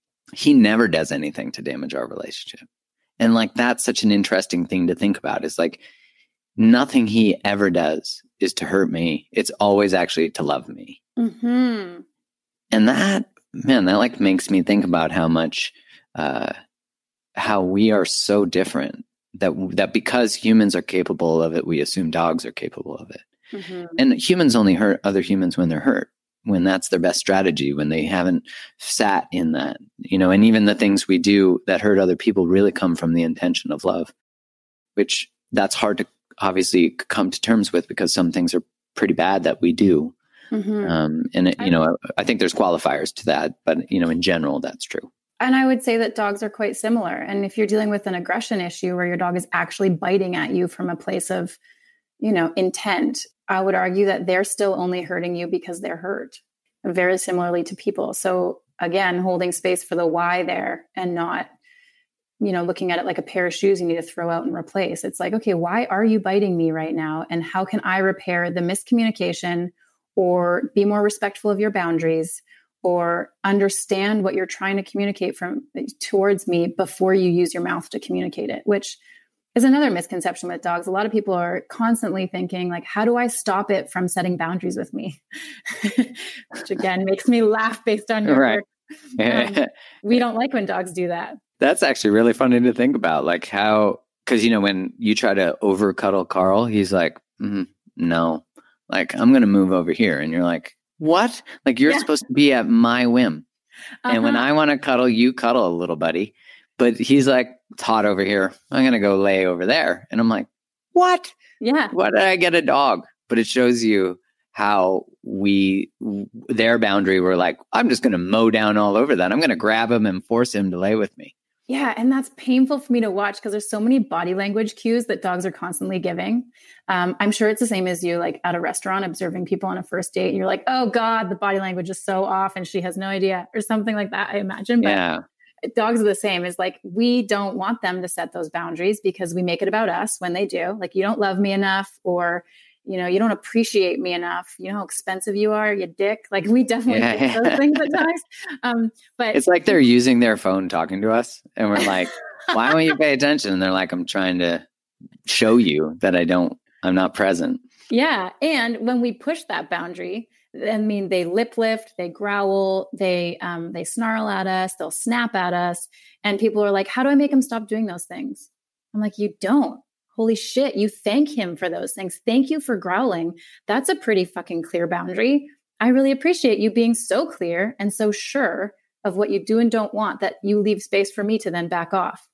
he never does anything to damage our relationship. And like, that's such an interesting thing to think about. It's like nothing he ever does is to hurt me. It's always actually to love me. Mm-hmm. And that, man, that like makes me think about how much, uh, how we are so different that, that because humans are capable of it, we assume dogs are capable of it. Mm-hmm. And humans only hurt other humans when they're hurt, when that's their best strategy, when they haven't sat in that, you know, and even the things we do that hurt other people really come from the intention of love, which that's hard to obviously come to terms with because some things are pretty bad that we do. Mm-hmm. Um, and, it, you know, I, I think there's qualifiers to that, but, you know, in general, that's true. And I would say that dogs are quite similar. And if you're dealing with an aggression issue where your dog is actually biting at you from a place of, you know, intent, I would argue that they're still only hurting you because they're hurt, very similarly to people. So again, holding space for the why there and not, you know, looking at it like a pair of shoes you need to throw out and replace. It's like, okay, why are you biting me right now? And how can I repair the miscommunication or be more respectful of your boundaries or understand what you're trying to communicate from towards me before you use your mouth to communicate it, which is another misconception with dogs. A lot of people are constantly thinking like, how do I stop it from setting boundaries with me? Which again, makes me laugh based on your right. work. Um, we don't like when dogs do that. That's actually really funny to think about. Like how Because, you know, when you try to over cuddle Carl, he's like, mm, no, like, I'm going to move over here. And you're like, what? Like, you're yeah. supposed to be at my whim. Uh-huh. And when I want to cuddle, you cuddle a little, buddy. But he's like, it's hot over here. I'm going to go lay over there. And I'm like, what? Yeah. Why did I get a dog? But it shows you how we, their boundary, were like, I'm just going to mow down all over that. I'm going to grab him and force him to lay with me. Yeah. And that's painful for me to watch because there's so many body language cues that dogs are constantly giving. Um, I'm sure it's the same as you, like at a restaurant, observing people on a first date. And you're like, oh God, the body language is so off and she has no idea or something like that, I imagine. But yeah. Dogs are the same. Is like, we don't want them to set those boundaries because we make it about us when they do. Like, you don't love me enough, or, you know, you don't appreciate me enough. You know how expensive you are, you dick. Like, we definitely yeah. think those things at times. Um, but it's like they're using their phone talking to us. And we're like, why won't you pay attention? And they're like, I'm trying to show you that I don't, I'm not present. Yeah. And when we push that boundary, I mean, they lip lift, they growl, they um, they snarl at us, they'll snap at us. And people are like, how do I make him stop doing those things? I'm like, you don't. Holy shit. You thank him for those things. Thank you for growling. That's a pretty fucking clear boundary. I really appreciate you being so clear and so sure of what you do and don't want that you leave space for me to then back off.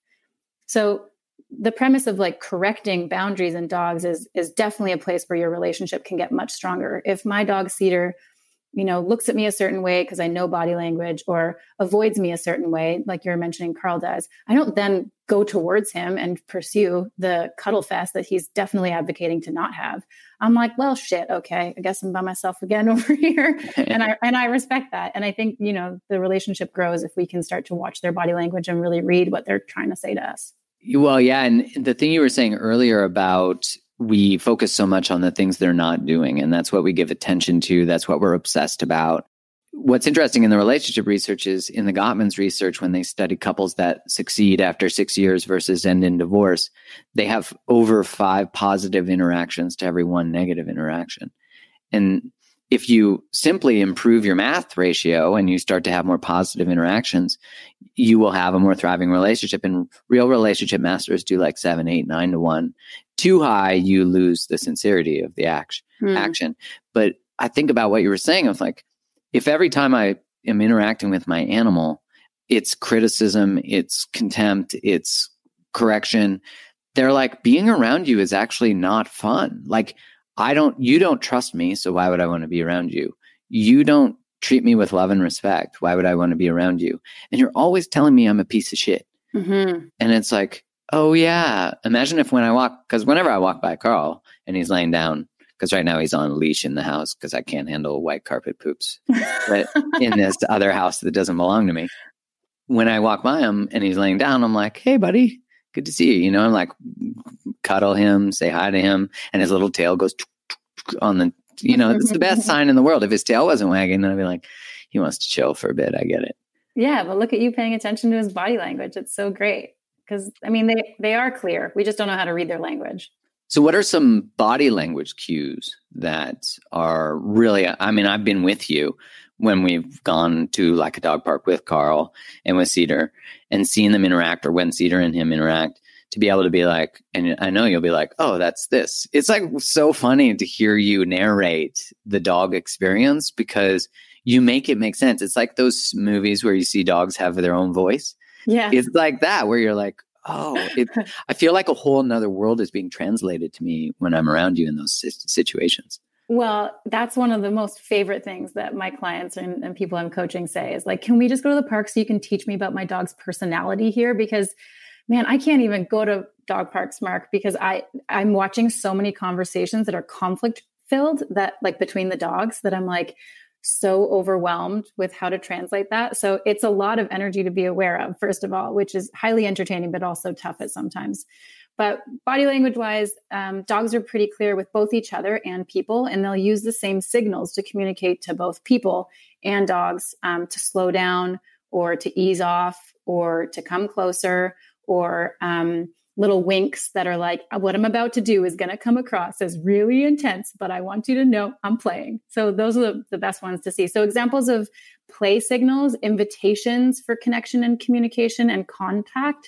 So the premise of like correcting boundaries in dogs is is definitely a place where your relationship can get much stronger. If my dog Cedar, you know, looks at me a certain way because I know body language, or avoids me a certain way, like you're mentioning Carl does, I don't then go towards him and pursue the cuddle fest that he's definitely advocating to not have. I'm like, well, shit, okay, I guess I'm by myself again over here. and I and I respect that. And I think, you know, the relationship grows if we can start to watch their body language and really read what they're trying to say to us. Well, yeah. And the thing you were saying earlier about we focus so much on the things they're not doing, and that's what we give attention to. That's what we're obsessed about. What's interesting in the relationship research is in the Gottman's research, when they study couples that succeed after six years versus end in divorce, they have over five positive interactions to every one negative interaction. And if you simply improve your math ratio and you start to have more positive interactions, you will have a more thriving relationship. And real relationship masters do like seven, eight, nine to one. Too high, you lose the sincerity of the action. Hmm. action. But I think about what you were saying. I was like, if every time I am interacting with my animal, it's criticism, it's contempt, it's correction, they're like, being around you is actually not fun. Like, I don't, you don't trust me, so why would I want to be around you? You don't treat me with love and respect. Why would I want to be around you? And you're always telling me I'm a piece of shit. Mm-hmm. And it's like, oh yeah. Imagine if when I walk, because whenever I walk by Carl and he's laying down, because right now he's on a leash in the house because I can't handle white carpet poops. But in this other house that doesn't belong to me, when I walk by him and he's laying down, I'm like, hey buddy, good to see you. You know, I'm like, cuddle him, say hi to him. And his little tail goes on the, you know, it's the best sign in the world. If his tail wasn't wagging, then I'd be like, he wants to chill for a bit. I get it. Yeah. But look at you paying attention to his body language. It's so great. Because I mean, they, they are clear. We just don't know how to read their language. So what are some body language cues that are really, I mean, I've been with you when we've gone to like a dog park with Carl and with Cedar and seen them interact, or when Cedar and him interact, to be able to be like, and I know you'll be like, oh, that's this. It's like so funny to hear you narrate the dog experience because you make it make sense. It's like those movies where you see dogs have their own voice. Yeah. It's like that where you're like, oh, it, I feel like a whole nother world is being translated to me when I'm around you in those situations. Well, that's one of the most favorite things that my clients and, and people I'm coaching say is like, can we just go to the park so you can teach me about my dog's personality here? Because man, I can't even go to dog parks, Mark, because I, I'm watching so many conversations that are conflict filled that like between the dogs that I'm like so overwhelmed with how to translate that. So it's a lot of energy to be aware of, first of all, which is highly entertaining, but also tough at sometimes. But body language wise, um, dogs are pretty clear with both each other and people, and they'll use the same signals to communicate to both people and dogs um, to slow down or to ease off or to come closer, or um, little winks that are like, what I'm about to do is going to come across as really intense, but I want you to know I'm playing. So those are the, the best ones to see. So examples of play signals, invitations for connection and communication and contact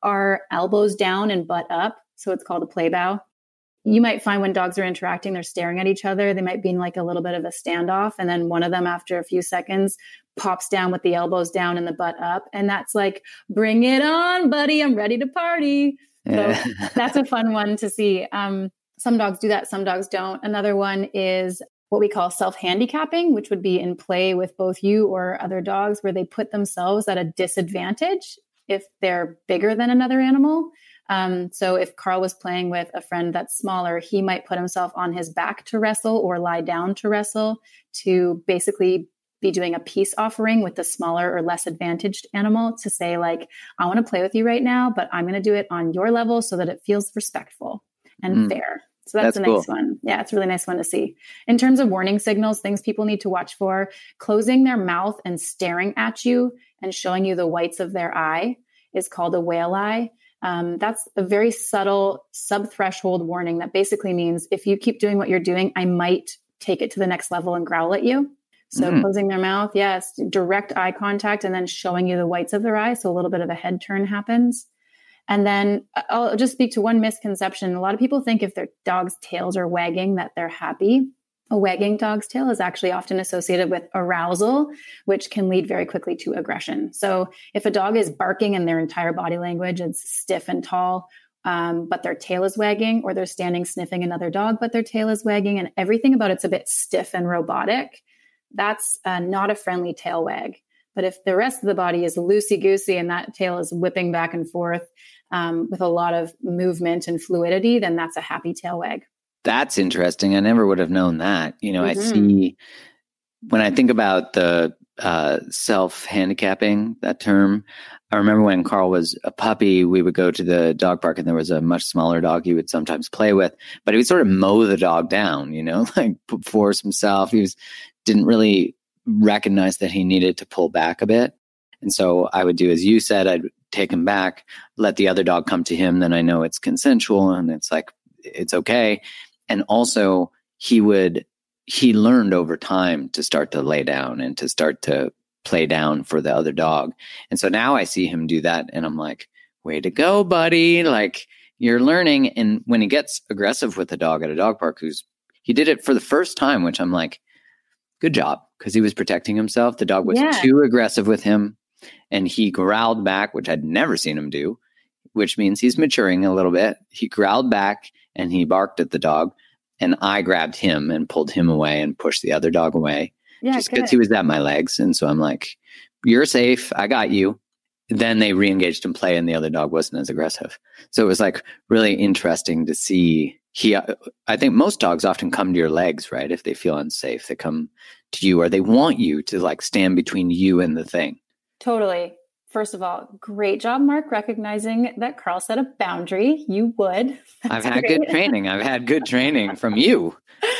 are elbows down and butt up. So it's called a play bow. You might find when dogs are interacting, they're staring at each other. They might be in like a little bit of a standoff. And then one of them, after a few seconds, pops down with the elbows down and the butt up. And that's like, bring it on, buddy. I'm ready to party. So that's a fun one to see. Um, some dogs do that. Some dogs don't. Another one is what we call self-handicapping, which would be in play with both you or other dogs, where they put themselves at a disadvantage if they're bigger than another animal. Um, so if Carl was playing with a friend that's smaller, he might put himself on his back to wrestle or lie down to wrestle to basically be doing a peace offering with the smaller or less advantaged animal to say like, I want to play with you right now, but I'm going to do it on your level so that it feels respectful and mm. fair. So that's, that's a nice cool. one. Yeah, it's a really nice one to see. In terms of warning signals, things people need to watch for, closing their mouth and staring at you and showing you the whites of their eye is called a whale eye. Um, that's a very subtle sub-threshold warning that basically means if you keep doing what you're doing, I might take it to the next level and growl at you. So mm. closing their mouth, yes, direct eye contact, and then showing you the whites of their eye. So a little bit of a head turn happens. And then I'll just speak to one misconception. A lot of people think if their dog's tails are wagging that they're happy. A wagging dog's tail is actually often associated with arousal, which can lead very quickly to aggression. So if a dog is barking and their entire body language is stiff and tall, um, but their tail is wagging, or they're standing sniffing another dog, but their tail is wagging, and everything about it's a bit stiff and robotic, that's uh, not a friendly tail wag. But if the rest of the body is loosey-goosey and that tail is whipping back and forth um, with a lot of movement and fluidity, then that's a happy tail wag. That's interesting. I never would have known that. You know, mm-hmm. I see when I think about the uh, self-handicapping, that term, I remember when Carl was a puppy, we would go to the dog park and there was a much smaller dog he would sometimes play with, but he would sort of mow the dog down, you know, like force himself. He was, didn't really recognize that he needed to pull back a bit. And so I would do, as you said, I'd take him back, let the other dog come to him. Then I know it's consensual and it's like, it's okay. And also he would, he learned over time to start to lay down and to start to play down for the other dog. And so now I see him do that and I'm like, way to go, buddy. Like you're learning. And when he gets aggressive with a dog at a dog park, who's, he did it for the first time, which I'm like, good job. Cause he was protecting himself. The dog was yeah. too aggressive with him and he growled back, which I'd never seen him do, which means he's maturing a little bit. He growled back and he barked at the dog. And I grabbed him and pulled him away and pushed the other dog away yeah, just because he was at my legs. And so I'm like, you're safe. I got you. Then they re-engaged in play and the other dog wasn't as aggressive. So it was like really interesting to see. He, I think most dogs often come to your legs, right? If they feel unsafe, they come to you or they want you to like stand between you and the thing. Totally. First of all, great job, Mark, recognizing that Carl set a boundary. You would. That's I've had great. good training. I've had good training from you.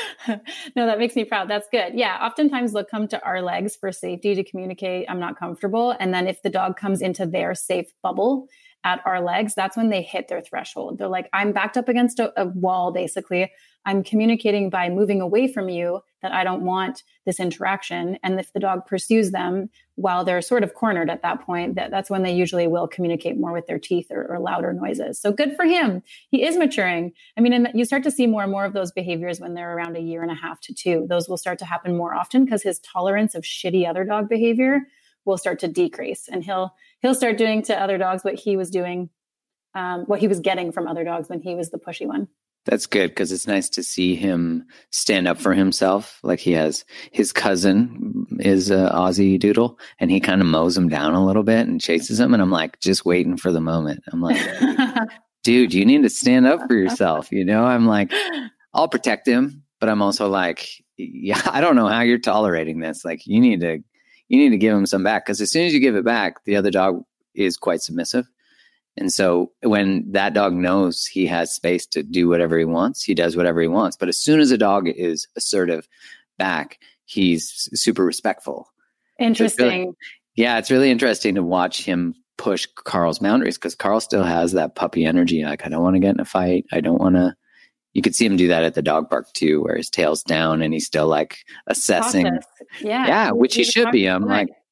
No, that makes me proud. That's good. Yeah. Oftentimes they'll come to our legs for safety to communicate, I'm not comfortable. And then if the dog comes into their safe bubble at our legs, that's when they hit their threshold. They're like, I'm backed up against a, a wall, basically. I'm communicating by moving away from you that I don't want this interaction. And if the dog pursues them while they're sort of cornered at that point, that, that's when they usually will communicate more with their teeth or, or louder noises. So good for him. He is maturing. I mean, and you start to see more and more of those behaviors when they're around a year and a half to two. Those will start to happen more often because his tolerance of shitty other dog behavior will start to decrease. And he'll he'll start doing to other dogs what he was doing, um, what he was getting from other dogs when he was the pushy one. That's good because it's nice to see him stand up for himself. Like he has his cousin is a Aussie Doodle and he kind of mows him down a little bit and chases him. And I'm like, just waiting for the moment. I'm like, dude, you need to stand up for yourself. You know, I'm like, I'll protect him, but I'm also like, yeah, I don't know how you're tolerating this. Like you need to, you need to give him some back because as soon as you give it back, the other dog is quite submissive. And so when that dog knows he has space to do whatever he wants, he does whatever he wants. But as soon as a dog is assertive back, he's super respectful. Interesting. So it's really, yeah, it's really interesting to watch him push Carl's boundaries because Carl still has that puppy energy. Like, I don't want to get in a fight. I don't want to. You could see him do that at the dog park too, where his tail's down and he's still like assessing. Process. Yeah. Yeah, which he should be. I'm like,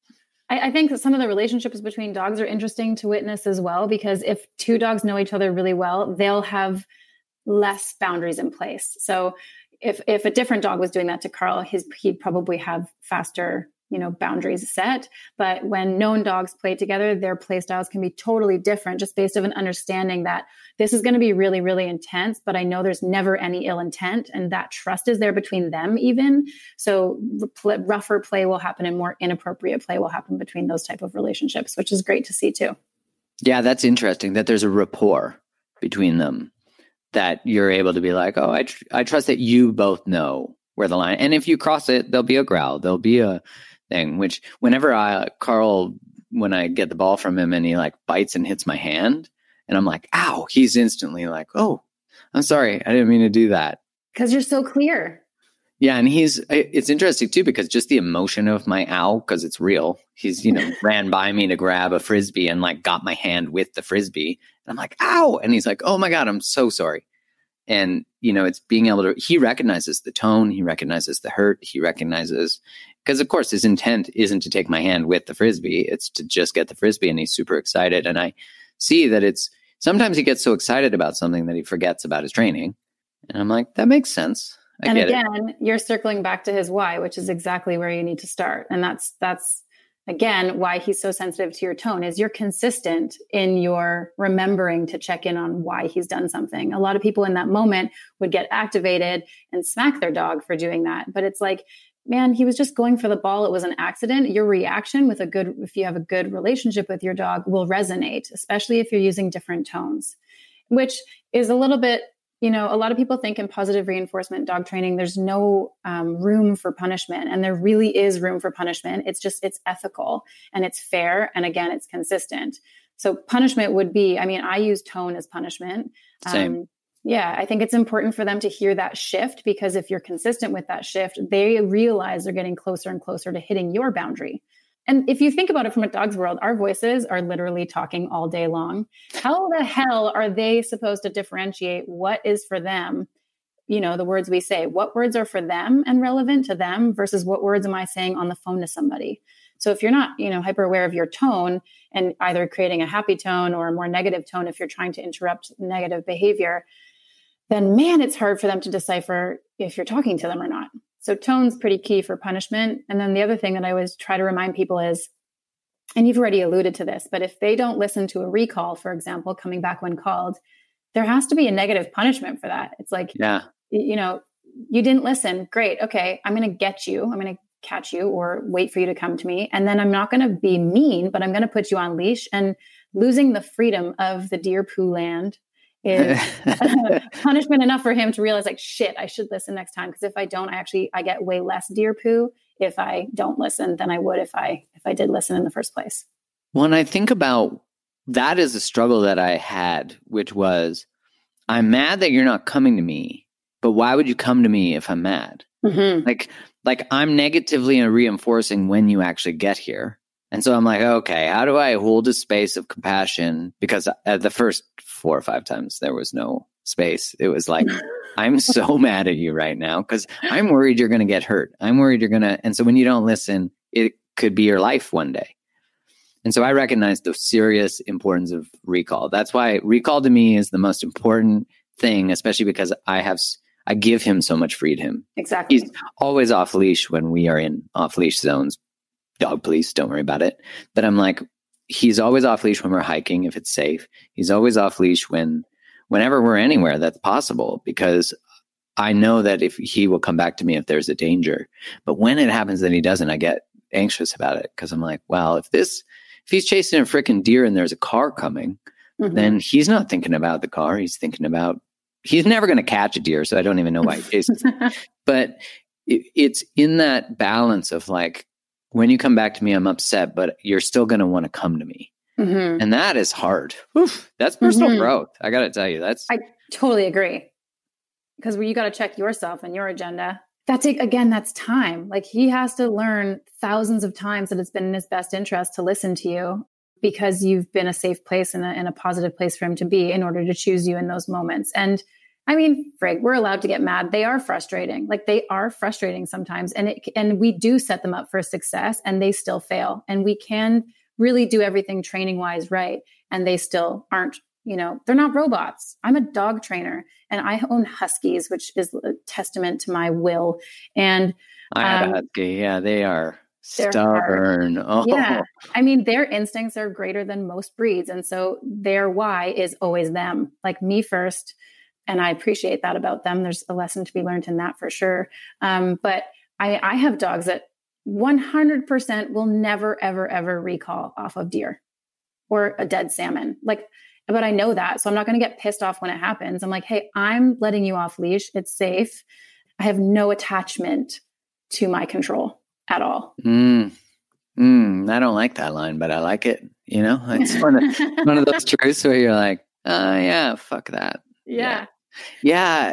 I, I think that some of the relationships between dogs are interesting to witness as well, because if two dogs know each other really well, they'll have less boundaries in place. So if if a different dog was doing that to Carl, his he'd probably have faster, you know, boundaries set. But when known dogs play together, their play styles can be totally different, just based on an understanding that this is going to be really, really intense, but I know there's never any ill intent, and that trust is there between them even. So rougher play will happen and more inappropriate play will happen between those type of relationships, which is great to see too. Yeah, that's interesting that there's a rapport between them, that you're able to be like, oh, I, tr- I trust that you both know where the line, and if you cross it, there'll be a growl, there'll be a thing, which whenever I, Carl, when I get the ball from him and he like bites and hits my hand and I'm like, ow, he's instantly like, oh, I'm sorry, I didn't mean to do that. Because you're so clear. Yeah. And he's, it's interesting too, because just the emotion of my ow, because it's real. He's, you know, ran by me to grab a Frisbee and like got my hand with the Frisbee. And I'm like, ow. And he's like, oh my God, I'm so sorry. And, you know, it's being able to, he recognizes the tone, he recognizes the hurt, he recognizes, because of course his intent isn't to take my hand with the Frisbee, it's to just get the Frisbee, and he's super excited. And I see that it's, sometimes he gets so excited about something that he forgets about his training. And I'm like, that makes sense. I and get again, it. You're circling back to his why, which is exactly where you need to start. And that's, that's, again, why he's so sensitive to your tone is you're consistent in your remembering to check in on why he's done something. A lot of people in that moment would get activated and smack their dog for doing that. But it's like, man, he was just going for the ball. It was an accident. Your reaction with a good, if you have a good relationship with your dog, will resonate, especially if you're using different tones, which is a little bit, you know, a lot of people think in positive reinforcement dog training, there's no um, room for punishment. And there really is room for punishment. It's just, it's ethical and it's fair. And again, it's consistent. So punishment would be, I mean, I use tone as punishment. Same. Um, yeah, I think it's important for them to hear that shift, because if you're consistent with that shift, they realize they're getting closer and closer to hitting your boundary. And if you think about it from a dog's world, our voices are literally talking all day long. How the hell are they supposed to differentiate what is for them? You know, the words we say, what words are for them and relevant to them versus what words am I saying on the phone to somebody? So if you're not, you know, hyper aware of your tone and either creating a happy tone or a more negative tone, if you're trying to interrupt negative behavior, then man, it's hard for them to decipher if you're talking to them or not. So tone's pretty key for punishment. And then the other thing that I always try to remind people is, and you've already alluded to this, but if they don't listen to a recall, for example, coming back when called, there has to be a negative punishment for that. It's like, yeah, you know, you didn't listen. Great. Okay. I'm going to get you. I'm going to catch you or wait for you to come to me. And then I'm not going to be mean, but I'm going to put you on leash. And losing the freedom of the deer poo land is punishment enough for him to realize like, shit, I should listen next time. Because if I don't, I actually, I get way less deer poo if I don't listen than I would if I, if I did listen in the first place. When I think about that is a struggle that I had, which was, I'm mad that you're not coming to me, but why would you come to me if I'm mad? Mm-hmm. Like, like I'm negatively reinforcing when you actually get here. And so I'm like, okay, how do I hold a space of compassion? Because at the first four or five times, there was no space. It was like, I'm so mad at you right now because I'm worried you're going to get hurt. I'm worried you're going to. And so when you don't listen, it could be your life one day. And so I recognize the serious importance of recall. That's why recall to me is the most important thing, especially because I have, I give him so much freedom. Exactly. He's always off leash when we are in off leash zones. Dog police, don't worry about it. But I'm like, he's always off leash when we're hiking, if it's safe. He's always off leash when, whenever we're anywhere that's possible, because I know that if he will come back to me if there's a danger. But when it happens that he doesn't, I get anxious about it because I'm like, well, if this, if he's chasing a freaking deer and there's a car coming, mm-hmm. then he's not thinking about the car. He's thinking about, he's never going to catch a deer. So I don't even know why he chases it. But it, it's in that balance of like, when you come back to me, I'm upset, but you're still going to want to come to me. Mm-hmm. And that is hard. Oof, that's personal mm-hmm. growth. I got to tell you, that's. I totally agree. Because you got to check yourself and your agenda. That take, again, that's time. Like he has to learn thousands of times that it's been in his best interest to listen to you because you've been a safe place and a, and a positive place for him to be in order to choose you in those moments. And I mean, frig, we're allowed to get mad. They are frustrating. Like they are frustrating sometimes. And it, and we do set them up for success and they still fail. And we can really do everything training wise right. And they still aren't, you know, they're not robots. I'm a dog trainer and I own huskies, which is a testament to my will. And I have um, a husky. Yeah, they are stubborn. Oh. Yeah. I mean, their instincts are greater than most breeds. And so their why is always them, like me first. And I appreciate that about them. There's a lesson to be learned in that for sure. Um, but I, I have dogs that one hundred percent will never, ever, ever recall off of deer or a dead salmon. Like, but I know that. So I'm not going to get pissed off when it happens. I'm like, hey, I'm letting you off leash. It's safe. I have no attachment to my control at all. Mm. Mm, I don't like that line, but I like it. You know, it's one of, one of those truths where you're like, oh yeah, fuck that. Yeah. yeah. Yeah.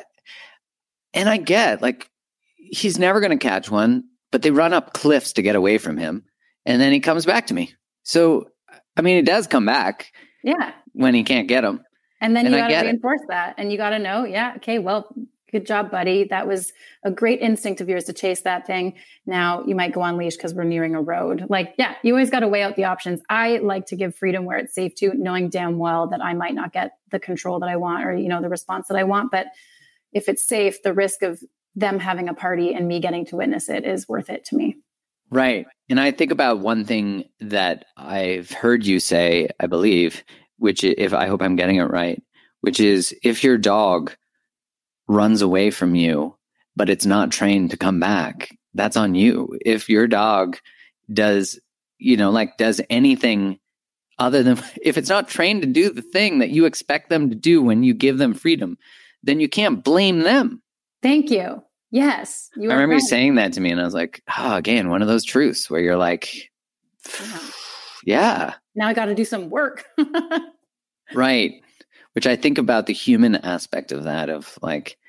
And I get like, he's never going to catch one, but they run up cliffs to get away from him. And then he comes back to me. So, I mean, he does come back. Yeah. When he can't get him. And then and you got to reinforce it. that. And you got to know, yeah, okay, well, good job, buddy. That was a great instinct of yours to chase that thing. Now you might go on leash because we're nearing a road. Like, yeah, you always got to weigh out the options. I like to give freedom where it's safe to, knowing damn well that I might not get the control that I want or, you know, the response that I want. But if it's safe, the risk of them having a party and me getting to witness it is worth it to me. Right. And I think about one thing that I've heard you say, I believe, which if I hope I'm getting it right, which is if your dog runs away from you, but it's not trained to come back, that's on you. If your dog does, you know, like does anything other than, if it's not trained to do the thing that you expect them to do when you give them freedom, then you can't blame them. Thank you. Yes. You I remember right. you saying that to me and I was like, oh, again, one of those truths where you're like, yeah. yeah. Now I got to do some work. Right. Which I think about the human aspect of that, of like,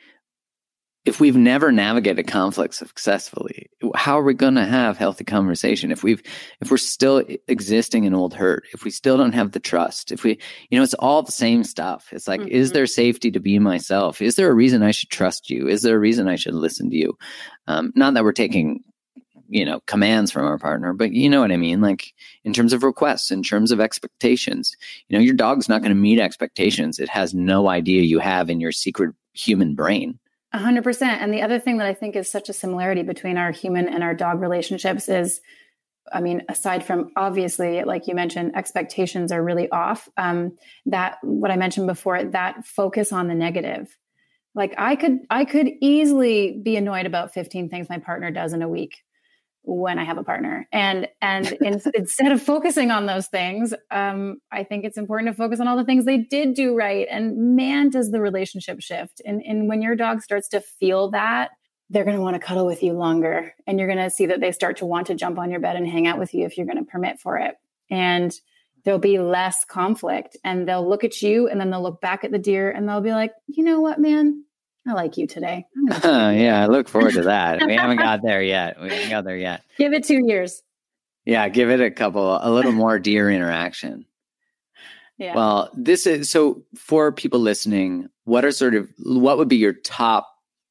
if we've never navigated conflict successfully, how are we going to have healthy conversation? If we've, if we're still existing in old hurt, if we still don't have the trust, if we, you know, it's all the same stuff. It's like, mm-hmm. Is there safety to be myself? Is there a reason I should trust you? Is there a reason I should listen to you? Um, not that we're taking, you know, commands from our partner, but you know what I mean? Like in terms of requests, in terms of expectations, you know, your dog's not going to meet expectations. It has no idea you have in your secret human brain. A hundred percent. And the other thing that I think is such a similarity between our human and our dog relationships is, I mean, aside from obviously, like you mentioned, expectations are really off. Um, that what I mentioned before, that focus on the negative. Like I could, I could easily be annoyed about fifteen things my partner does in a week when I have a partner. And, and in, instead of focusing on those things, um, I think it's important to focus on all the things they did do right. And man, does the relationship shift. And, and when your dog starts to feel that, they're going to want to cuddle with you longer. And you're going to see that they start to want to jump on your bed and hang out with you if you're going to permit for it. And there'll be less conflict and they'll look at you and then they'll look back at the deer and they'll be like, you know what, man? I like you today. Uh, yeah, I look forward to that. We haven't got there yet. We haven't got there yet. Give it two years. Yeah, give it a couple, a little more deer interaction. Yeah. Well, this is, so for people listening, what are sort of, what would be your top,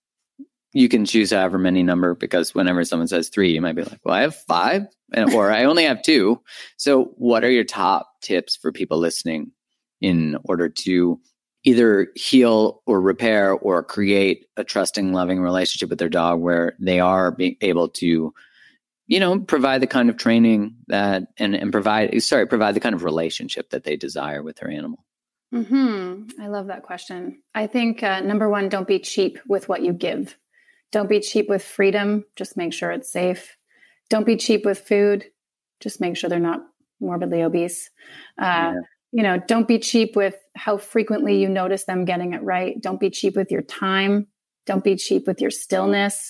you can choose however many number, because whenever someone says three, you might be like, well, I have five, or I only have two. So what are your top tips for people listening in order to either heal or repair or create a trusting, loving relationship with their dog where they are being able to, you know, provide the kind of training that, and, and provide, sorry, provide the kind of relationship that they desire with their animal? Mm-hmm. I love that question. I think uh, number one, don't be cheap with what you give. Don't be cheap with freedom. Just make sure it's safe. Don't be cheap with food. Just make sure they're not morbidly obese. Uh, yeah. You know, don't be cheap with how frequently you notice them getting it right. Don't be cheap with your time. Don't be cheap with your stillness.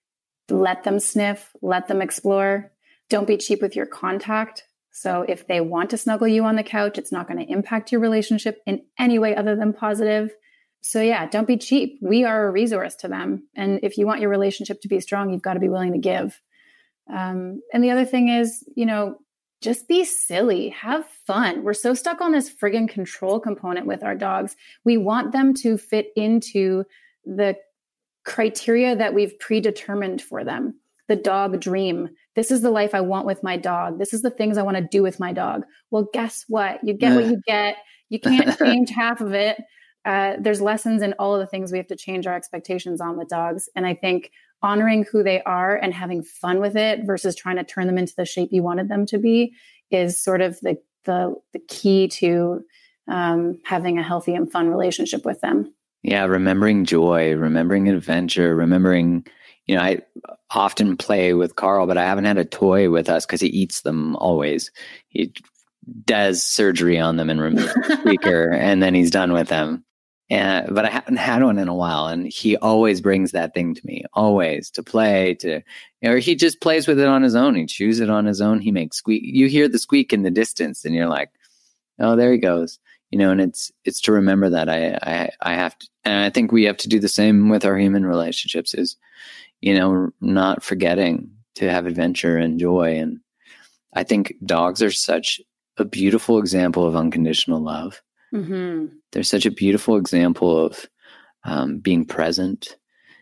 Let them sniff. Let them explore. Don't be cheap with your contact. So if they want to snuggle you on the couch, it's not going to impact your relationship in any way other than positive. So yeah, don't be cheap. We are a resource to them. And if you want your relationship to be strong, you've got to be willing to give. Um, and the other thing is, you know, just be silly, have fun. We're so stuck on this friggin' control component with our dogs. We want them to fit into the criteria that we've predetermined for them. The dog dream. This is the life I want with my dog. This is the things I want to do with my dog. Well, guess what? You get what you get. You can't change half of it. Uh, there's lessons in all of the things we have to change our expectations on with dogs. And I think honoring who they are and having fun with it versus trying to turn them into the shape you wanted them to be is sort of the the, the key to um, having a healthy and fun relationship with them. Yeah, remembering joy, remembering adventure, remembering, you know, I often play with Carl, but I haven't had a toy with us because he eats them always. He does surgery on them and removes the squeaker, and then he's done with them. And, but I haven't had one in a while, and he always brings that thing to me, always to play, to, or he just plays with it on his own. He chews it on his own. He makes squeak. You hear the squeak in the distance, and you're like, oh, there he goes. You know, and it's it's to remember that I I I have to, and I think we have to do the same with our human relationships. Is, you know, not forgetting to have adventure and joy. And I think dogs are such a beautiful example of unconditional love. Mm-hmm. They're such a beautiful example of um, being present.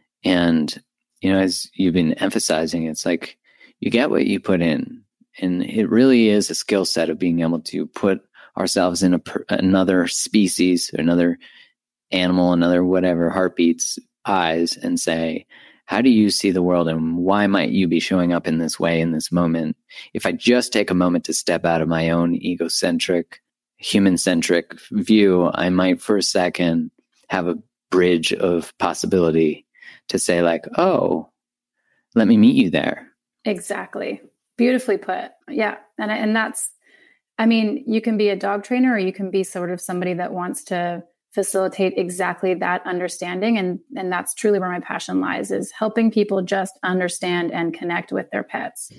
And, you know, as you've been emphasizing, it's like you get what you put in. And it really is a skill set of being able to put ourselves in a, another species, another animal, another whatever, heartbeat's eyes, and say, how do you see the world, and why might you be showing up in this way in this moment? If I just take a moment to step out of my own egocentric, human-centric view, I might for a second have a bridge of possibility to say like, oh, let me meet you there. Exactly. Beautifully put. Yeah. And, and that's, I mean, you can be a dog trainer, or you can be sort of somebody that wants to facilitate exactly that understanding. And, and that's truly where my passion lies, is helping people just understand and connect with their pets.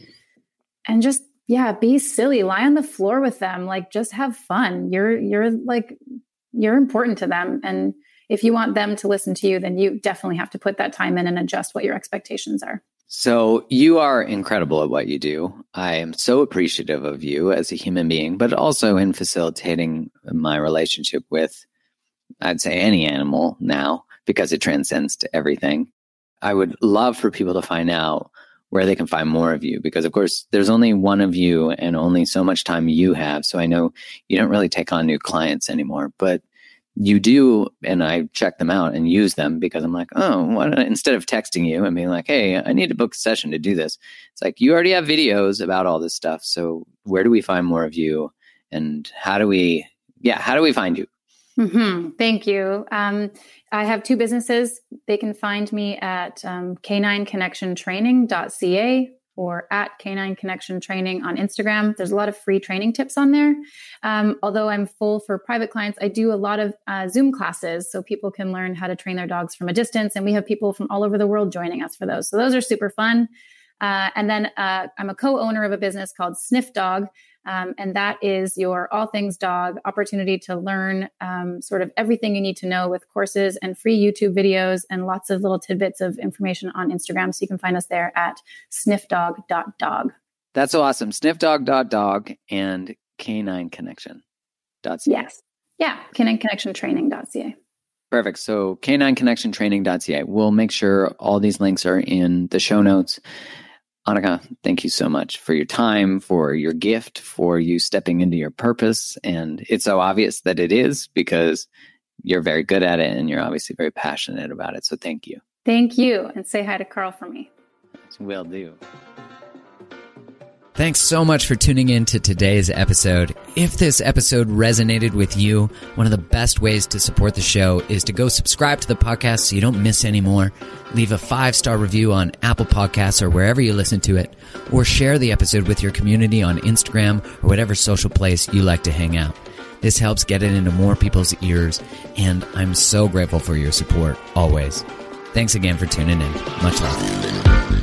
And just, yeah, be silly, lie on the floor with them. Like, just have fun. You're, you're like, you're important to them. And if you want them to listen to you, then you definitely have to put that time in and adjust what your expectations are. So you are incredible at what you do. I am so appreciative of you as a human being, but also in facilitating my relationship with, I'd say, any animal now, because it transcends to everything. I would love for people to find out where they can find more of you, because of course there's only one of you and only so much time you have. So I know you don't really take on new clients anymore, but you do, and I check them out and use them because I'm like, oh, why don't I, instead of texting you and being like, hey, I need to book a session to do this. It's like, you already have videos about all this stuff. So where do we find more of you, and how do we, yeah, how do we find you? Mm-hmm. Thank you. Um, I have two businesses. They can find me at um, canine connection training dot c a or at Canine Connection Training on Instagram. There's a lot of free training tips on there. Um, although I'm full for private clients, I do a lot of uh, Zoom classes so people can learn how to train their dogs from a distance. And we have people from all over the world joining us for those. So those are super fun. Uh, and then uh, I'm a co-owner of a business called Sniff Dog. Um, and that is your all things dog opportunity to learn um, sort of everything you need to know with courses and free YouTube videos and lots of little tidbits of information on Instagram. So you can find us there at sniff dog dot dog. That's awesome. sniff dog dot dog and canine connection dot c a. Yes. Yeah. canine connection training dot c a. Perfect. So canine connection training dot c a. We'll make sure all these links are in the show notes. Annika, thank you so much for your time, for your gift, for you stepping into your purpose. And it's so obvious that it is, because you're very good at it and you're obviously very passionate about it. So thank you. Thank you. And say hi to Carl for me. Will do. Thanks so much for tuning in to today's episode. If this episode resonated with you, one of the best ways to support the show is to go subscribe to the podcast so you don't miss any more. Leave a five-star review on Apple Podcasts or wherever you listen to it, or share the episode with your community on Instagram or whatever social place you like to hang out. This helps get it into more people's ears, and I'm so grateful for your support always. Thanks again for tuning in. Much love.